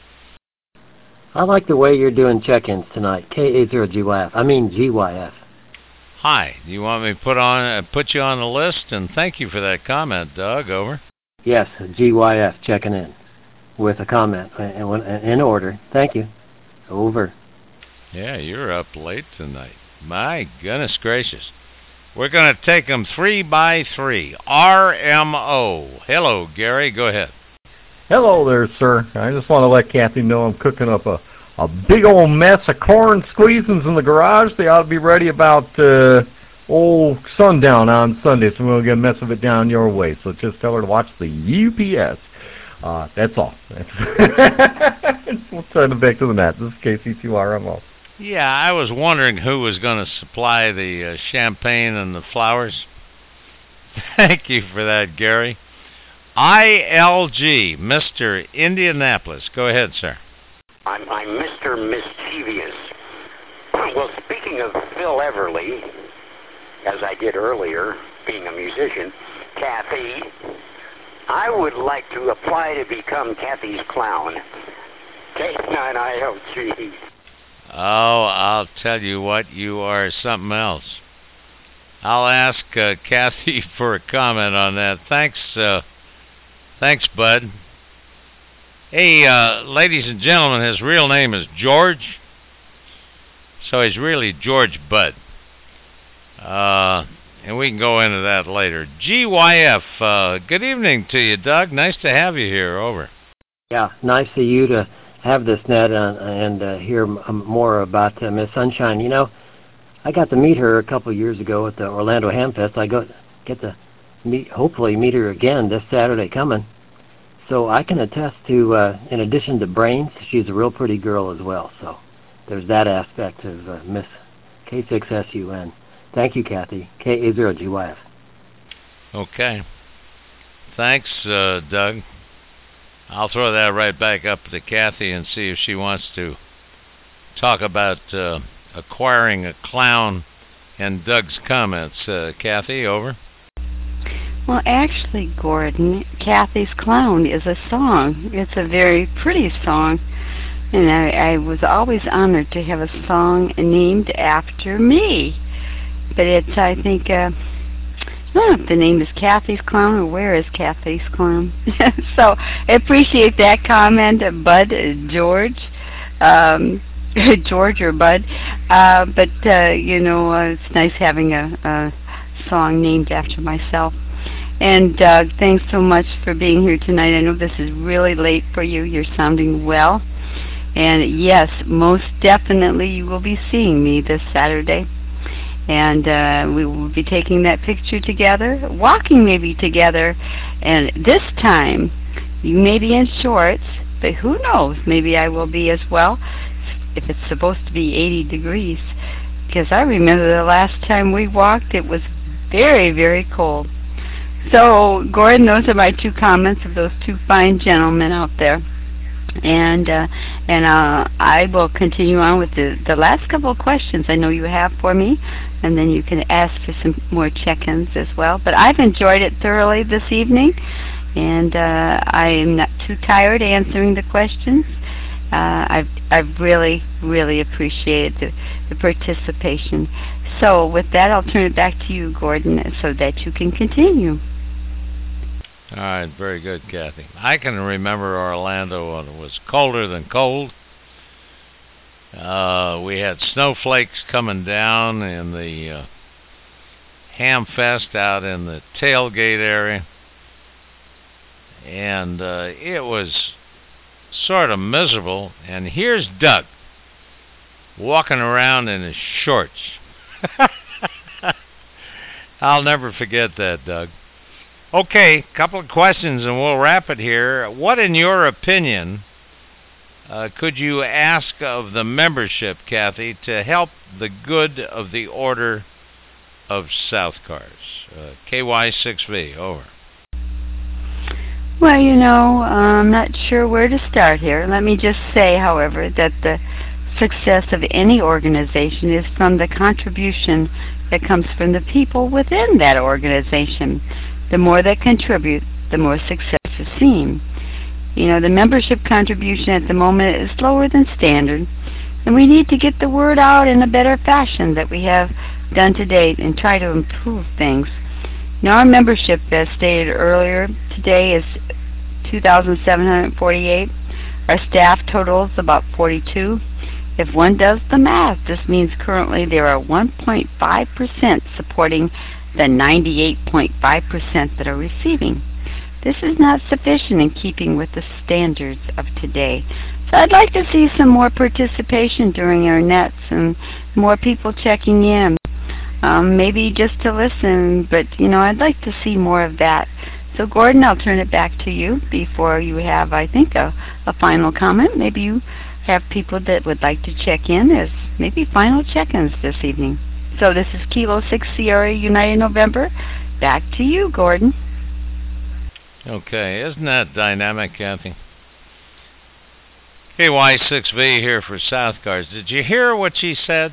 I like the way you're doing check-ins tonight. KA0GYF. I mean GYF. Hi. Do you want me to put you on the list? And thank you for that comment, Doug. Over. Yes, GYF checking in with a comment in order. Thank you. Over. Yeah, you're up late tonight. My goodness gracious. We're going to take them 3 by 3. RMO. Hello, Gary. Go ahead. Hello there, sir. I just want to let Kathy know I'm cooking up a big old mess of corn squeezins in the garage. They ought to be ready about sundown on Sunday, so we'll get a mess of it down your way. So just tell her to watch the UPS. That's all. We'll turn it back to the net. This is KC2RMO. Yeah, I was wondering who was going to supply the champagne and the flowers. Thank you for that, Gary. ILG, Mr. Indianapolis. Go ahead, sir. I'm Mr. Mischievous. Well, speaking of Phil Everly, as I did earlier, being a musician, Kathy, I would like to apply to become Kathy's clown. K9ILG. Oh, I'll tell you what, you are something else. I'll ask Kathy for a comment on that. Thanks, Bud. Hey, ladies and gentlemen, his real name is George. So he's really George Bud. And we can go into that later. GYF, good evening to you, Doug. Nice to have you here. Over. Yeah, nice of you to have this net and hear more about Miss Sunshine. You know, I got to meet her a couple of years ago at the Orlando Hamfest. I get to hopefully meet her again this Saturday coming. So I can attest to, in addition to brains, she's a real pretty girl as well. So there's that aspect of Miss K6SUN. Thank you, Kathy. KA0GYF. Okay. Thanks, Doug. I'll throw that right back up to Kathy and see if she wants to talk about acquiring a clown and Doug's comments. Kathy, over. Well, actually, Gordon, Kathy's Clown is a song. It's a very pretty song. And I was always honored to have a song named after me. But it's, I think, The name is Kathy's Clown, or where is Kathy's Clown? So I appreciate that comment, Bud, George. George or Bud. But it's nice having a song named after myself. And Doug, thanks so much for being here tonight. I know this is really late for you. You're sounding well. And yes, most definitely you will be seeing me this Saturday. And we will be taking that picture together, walking maybe together. And this time, you may be in shorts, but who knows, maybe I will be as well, if it's supposed to be 80 degrees. Because I remember the last time we walked, it was very, very cold. So, Gordon, those are my two comments of those two fine gentlemen out there. And I will continue on with the last couple of questions I know you have for me, and then you can ask for some more check-ins as well. But I've enjoyed it thoroughly this evening, and I am not too tired answering the questions. I've really, really appreciated the participation. So with that, I'll turn it back to you, Gordon, so that you can continue. All right, very good, Kathy. I can remember Orlando when it was colder than cold. We had snowflakes coming down in the Ham Fest out in the tailgate area. And it was sort of miserable. And here's Doug walking around in his shorts. I'll never forget that, Doug. Okay, couple of questions and we'll wrap it here. What, in your opinion, could you ask of the membership, Kathy, to help the good of the Order of South Cars? KY6V, over. Well, I'm not sure where to start here. Let me just say, however, that the success of any organization is from the contribution that comes from the people within that organization. The more that contribute, the more success is seen. The membership contribution at the moment is lower than standard, and we need to get the word out in a better fashion that we have done to date and try to improve things. Our membership, as stated earlier today, is 2,748. Our staff total is about 42. If one does the math, this means currently there are 1.5% supporting the 98.5% that are receiving. This is not sufficient in keeping with the standards of today. So I'd like to see some more participation during our nets and more people checking in. Maybe just to listen, but I'd like to see more of that. So Gordon, I'll turn it back to you before you have, I think, a final comment. Maybe you have people that would like to check in as maybe final check-ins this evening. So this is Kilo 6 Sierra United November. Back to you, Gordon. Okay, isn't that dynamic, Kathy? KY6V here for South Cars. Did you hear what she said?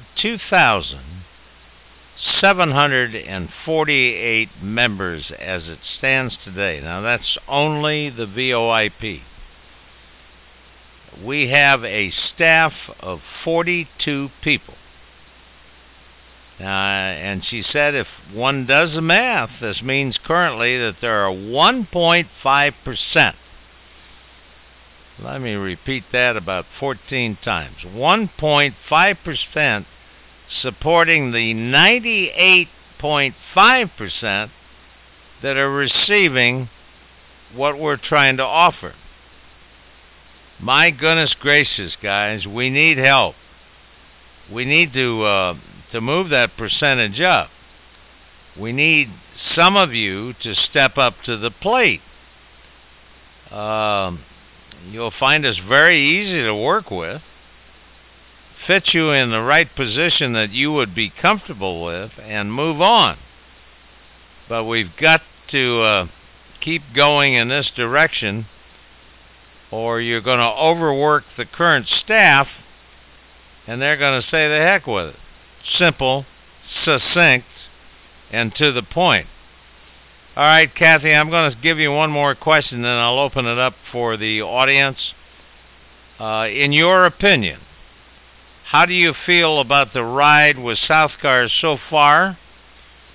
2,748 members as it stands today. Now that's only the VOIP. We have a staff of 42 people. And she said if one does the math, this means currently that there are 1.5%. Let me repeat that about 14 times. 1.5% supporting the 98.5% that are receiving what we're trying to offer. My goodness gracious, guys, we need help. We need to move that percentage up. We need some of you to step up to the plate. You'll find us very easy to work with, fit you in the right position that you would be comfortable with, and move on. But we've got to keep going in this direction, or you're going to overwork the current staff, and they're going to say the heck with it. Simple, succinct, and to the point. All right, Kathy, I'm going to give you one more question, then I'll open it up for the audience. In your opinion, how do you feel about the ride with South Cars so far?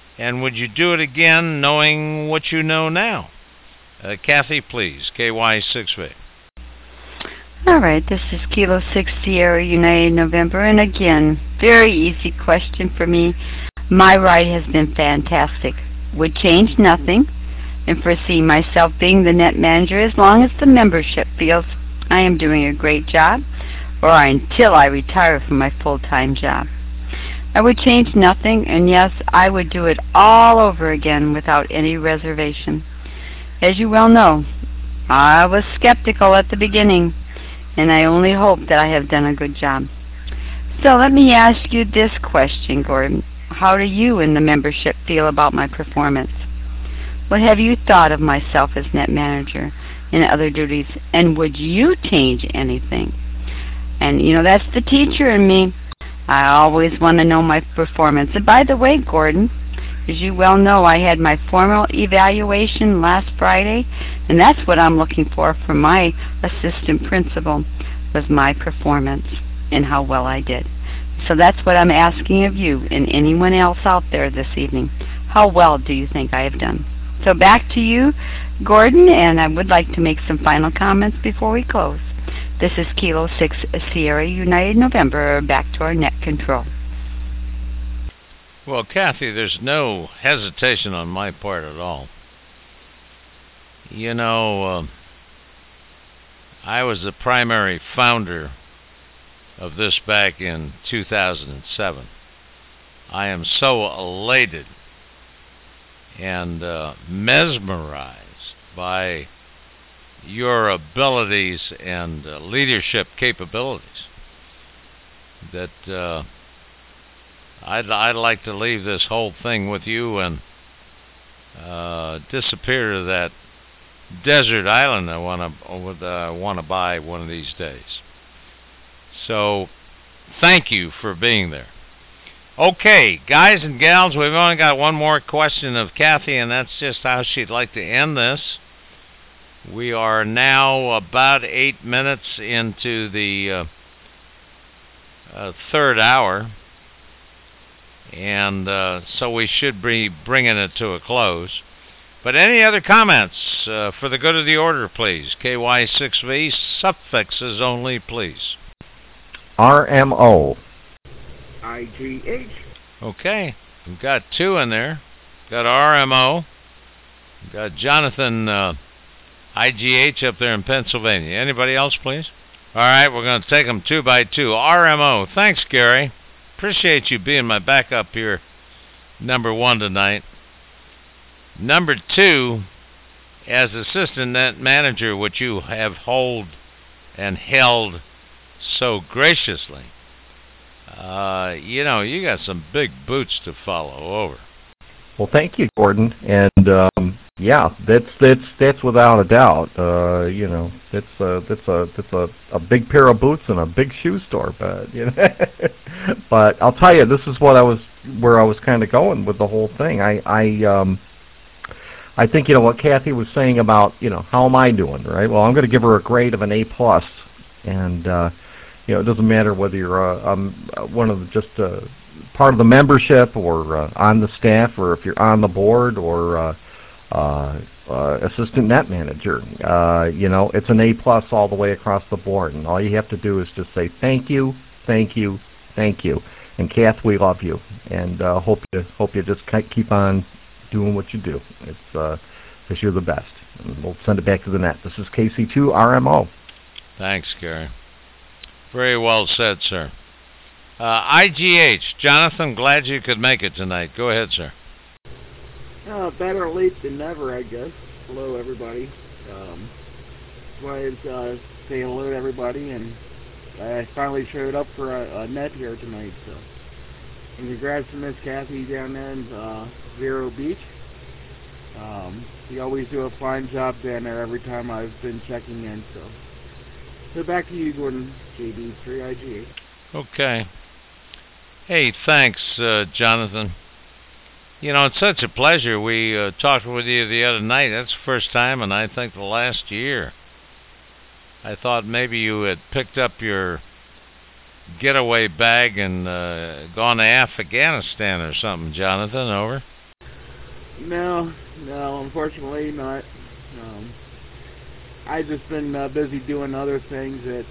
And would you do it again knowing what you know now? Kathy, please, KY6V. All right, this is Kilo 6 Sierra United November, and again, very easy question for me. My ride has been fantastic. Would change nothing, and foresee myself being the net manager as long as the membership feels I am doing a great job, or until I retire from my full-time job. I would change nothing, and yes, I would do it all over again without any reservation. As you well know, I was skeptical at the beginning, and I only hope that I have done a good job. So let me ask you this question, Gordon. How do you and the membership feel about my performance? What have you thought of myself as net manager and other duties, and would you change anything? And, you know, that's the teacher in me. I always want to know my performance. And by the way, Gordon, as you well know, I had my formal evaluation last Friday, and that's what I'm looking for my assistant principal, was my performance and how well I did. So that's what I'm asking of you and anyone else out there this evening. How well do you think I have done? So back to you, Gordon, and I would like to make some final comments before we close. This is Kilo 6 Sierra United November, back to our net control. Well, Kathy, there's no hesitation on my part at all. You know, I was the primary founder of this back in 2007. I am so elated and mesmerized by your abilities and leadership capabilities that I'd like to leave this whole thing with you and disappear to that desert island I want to buy one of these days. So, thank you for being there. Okay, guys and gals, we've only got one more question of Kathy, and that's just how she'd like to end this. We are now about 8 minutes into the third hour, and so we should be bringing it to a close. But any other comments for the good of the order, please? KY6V, suffixes only, please. RMO. IGH. Okay, we've got two in there. Got RMO. We've got Jonathan IGH up there in Pennsylvania. Anybody else, please? All right, we're going to take them two by two. RMO. Thanks, Gary. Appreciate you being my backup here, number one tonight. Number two, as assistant net manager, which you have hold and held so graciously. You know, you got some big boots to follow over. Well, thank you, Gordon. And yeah, that's without a doubt. You know, that's a big pair of boots and a big shoe store. But you know, but I'll tell you, this is where I was kind of going with the whole thing. I think, you know, what Kathy was saying about, you know, how am I doing, right? Well, I'm going to give her a grade of an A+, and you know, it doesn't matter whether you're one of the, just part of the membership or on the staff, or if you're on the board or assistant net manager. You know, it's an A+ all the way across the board, and all you have to do is just say thank you, thank you, thank you. And Kath, we love you, and hope you just keep on doing what you do. It's because you're the best. And we'll send it back to the net. This is KC2 RMO. Thanks, Gary. Very well said, sir. IGH, Jonathan, glad you could make it tonight. Go ahead, sir. Better late than never, I guess. Hello, everybody. Wanted to say hello to everybody, and I finally showed up for a net here tonight. So, and congrats to Miss Kathy down there in Vero Beach. You always do a fine job down there every time I've been checking in. So back to you, Gordon. JD3IGA. Okay. Hey, thanks, Jonathan. You know, it's such a pleasure. We talked with you the other night. That's the first time, and I think the last year. I thought maybe you had picked up your getaway bag and gone to Afghanistan or something, Jonathan. Over. No, unfortunately not. I've just been busy doing other things that,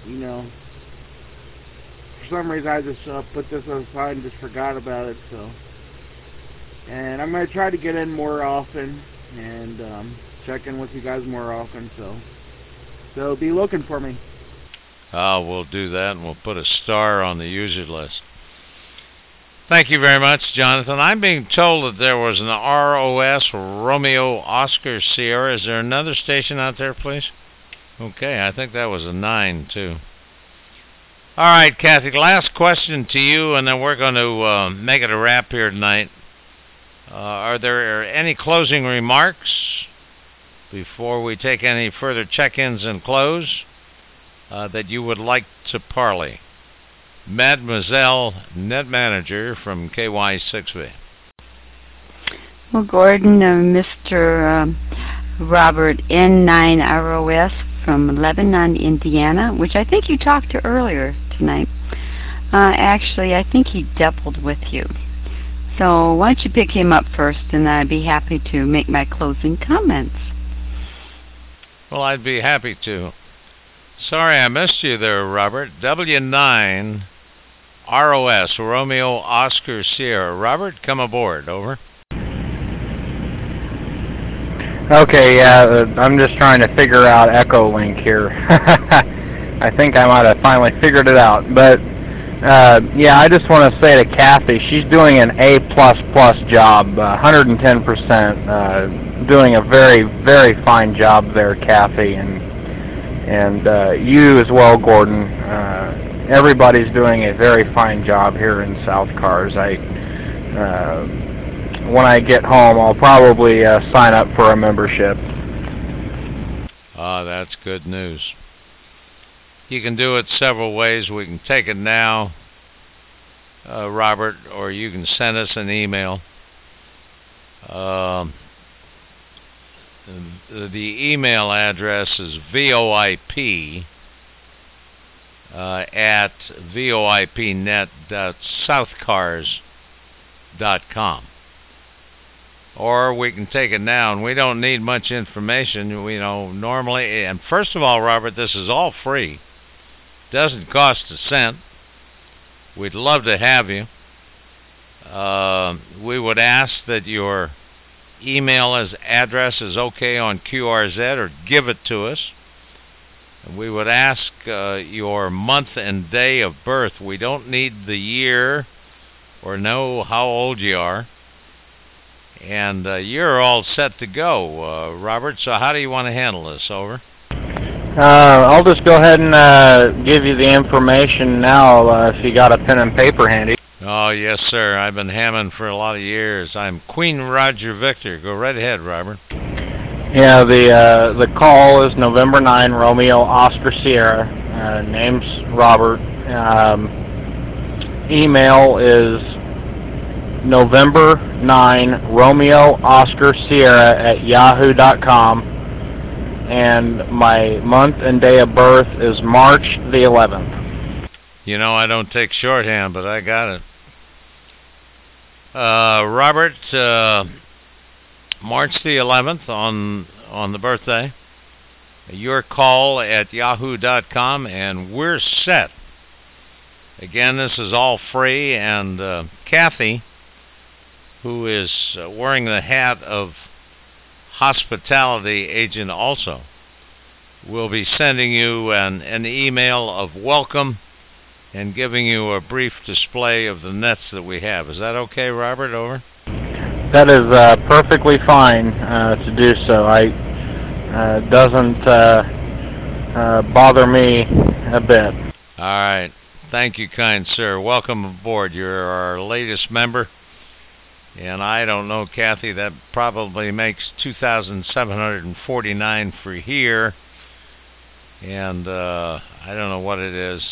for some reason I just put this aside and just forgot about it, so. And I'm going to try to get in more often and check in with you guys more often, so be looking for me. We'll do that, and we'll put a star on the user list. Thank you very much, Jonathan. I'm being told that there was an ROS, Romeo Oscar Sierra. Is there another station out there, please? Okay, I think that was a 9, too. All right, Kathy, last question to you, and then we're going to make it a wrap here tonight. Are there any closing remarks before we take any further check-ins and close that you would like to parley? Mademoiselle Net Manager from KY6V. Well, Gordon, Mr. Robert N9ROS from Lebanon, Indiana, which I think you talked to earlier tonight. Actually, I think he doubled with you. So why don't you pick him up first, and I'd be happy to make my closing comments. Well, I'd be happy to. Sorry I missed you there, Robert. W9 ROS, Romeo Oscar Sierra. Robert, come aboard. Over. Okay, yeah, I'm just trying to figure out Echolink here. I think I might have finally figured it out. But, yeah, I just want to say to Kathy, she's doing an A++ job, 110%, doing a very, very fine job there, Kathy, and you as well, Gordon. Everybody's doing a very fine job here in South Cars. When I get home, I'll probably sign up for a membership. That's good news. You can do it several ways. We can take it now, Robert, or you can send us an email. The email address is VOIP at voipnet.southcars.com. Or we can take it now, and we don't need much information. Normally, and first of all, Robert, this is all free. Doesn't cost a cent. We'd love to have you. We would ask that your email address is okay on QRZ, or give it to us. We would ask your month and day of birth. We don't need the year or know how old you are. And you're all set to go, Robert. So how do you want to handle this? Over. I'll just go ahead and give you the information now if you got a pen and paper handy. Oh, yes, sir. I've been hamming for a lot of years. I'm Queen Roger Victor. Go right ahead, Robert. Yeah, the call is November 9, Romeo Oscar Sierra. Name's Robert. Email is November 9, Romeo Oscar Sierra at yahoo.com. And my month and day of birth is March the 11th. I don't take shorthand, but I got it. Robert, March the 11th on the birthday. Your call at yahoo.com, and we're set. Again, this is all free, and Kathy, who is wearing the hat of hospitality agent also, will be sending you an email of welcome and giving you a brief display of the nets that we have. Is that okay, Robert? Over. That is perfectly fine to do so. Doesn't bother me a bit. All right. Thank you, kind sir. Welcome aboard. You're our latest member. And I don't know, Kathy, that probably makes 2,749 for here. And I don't know what it is,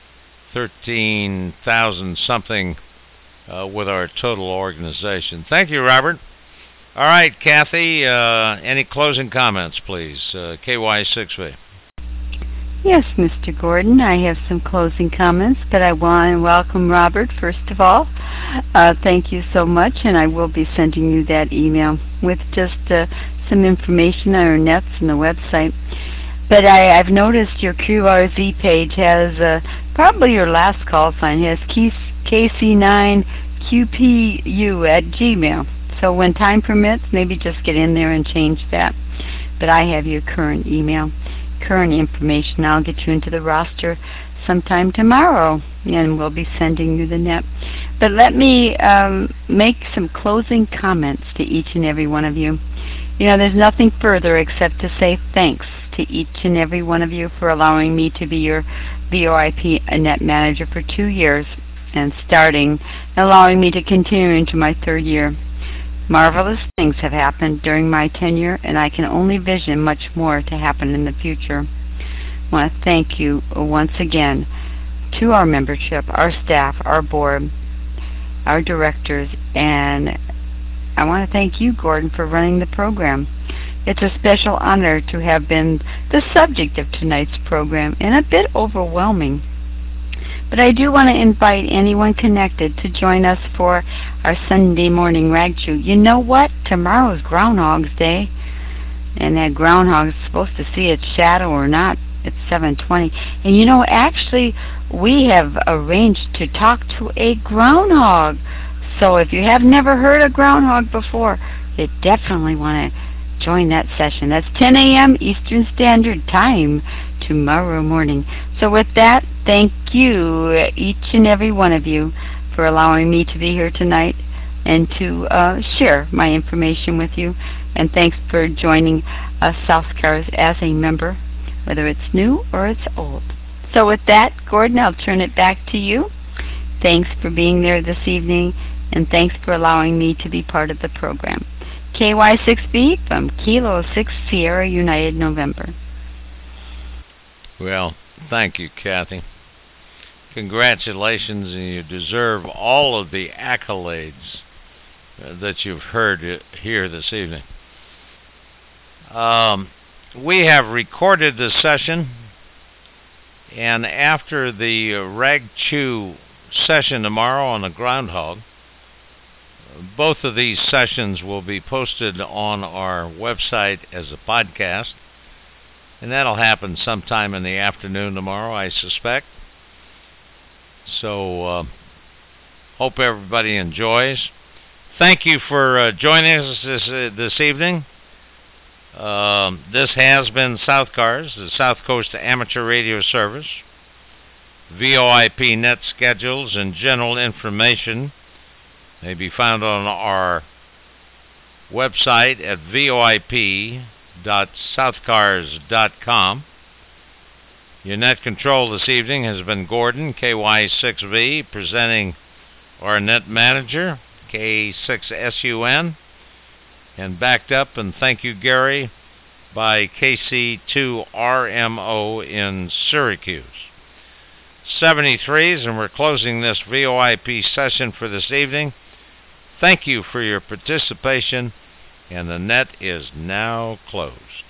13,000 something with our total organization. Thank you, Robert. All right, Kathy, any closing comments, please? KY6V. Yes, Mr. Gordon, I have some closing comments, but I want to welcome Robert, first of all. Thank you so much, and I will be sending you that email with just some information on our nets and the website. But I've noticed your QRZ page has, probably your last call sign has KC9QPU@gmail. So when time permits, maybe just get in there and change that. But I have your current email, current information. I'll get you into the roster sometime tomorrow, and we'll be sending you the net. But let me make some closing comments to each and every one of you. You know, there's nothing further except to say thanks to each and every one of you for allowing me to be your VoIP net manager for 2 years and allowing me to continue into my 3rd year. Marvelous things have happened during my tenure, and I can only vision much more to happen in the future. I want to thank you once again to our membership, our staff, our board, our directors, and I want to thank you, Gordon, for running the program. It's a special honor to have been the subject of tonight's program and a bit overwhelming. But I do want to invite anyone connected to join us for our Sunday morning rag chew. You know what? Tomorrow's Groundhog's Day, and that groundhog is supposed to see its shadow or not. It's 7:20. And you know, actually, we have arranged to talk to a groundhog. So if you have never heard a groundhog before, you definitely want to join that session. That's 10 a.m. Eastern Standard Time tomorrow morning. So with that, thank you, each and every one of you, for allowing me to be here tonight and to share my information with you. And thanks for joining SouthCars as a member, whether it's new or it's old. So with that, Gordon, I'll turn it back to you. Thanks for being there this evening, and thanks for allowing me to be part of the program. KY6B from Kilo 6 Sierra United November. Well, thank you, Kathy. Congratulations, and you deserve all of the accolades that you've heard here this evening. We have recorded this session, and after the Rag Chew session tomorrow on the groundhog, both of these sessions will be posted on our website as a podcast, and that'll happen sometime in the afternoon tomorrow, I suspect. So, hope everybody enjoys. Thank you for joining us this evening. This has been SouthCars, the South Coast Amateur Radio Service. VoIP net schedules and general information may be found on our website at voip.southcars.com. Your net control this evening has been Gordon, KY6V, presenting our net manager, K6SUN, and backed up, and thank you, Gary, by KC2RMO in Syracuse. 73s, and we're closing this VoIP session for this evening. Thank you for your participation, and the net is now closed.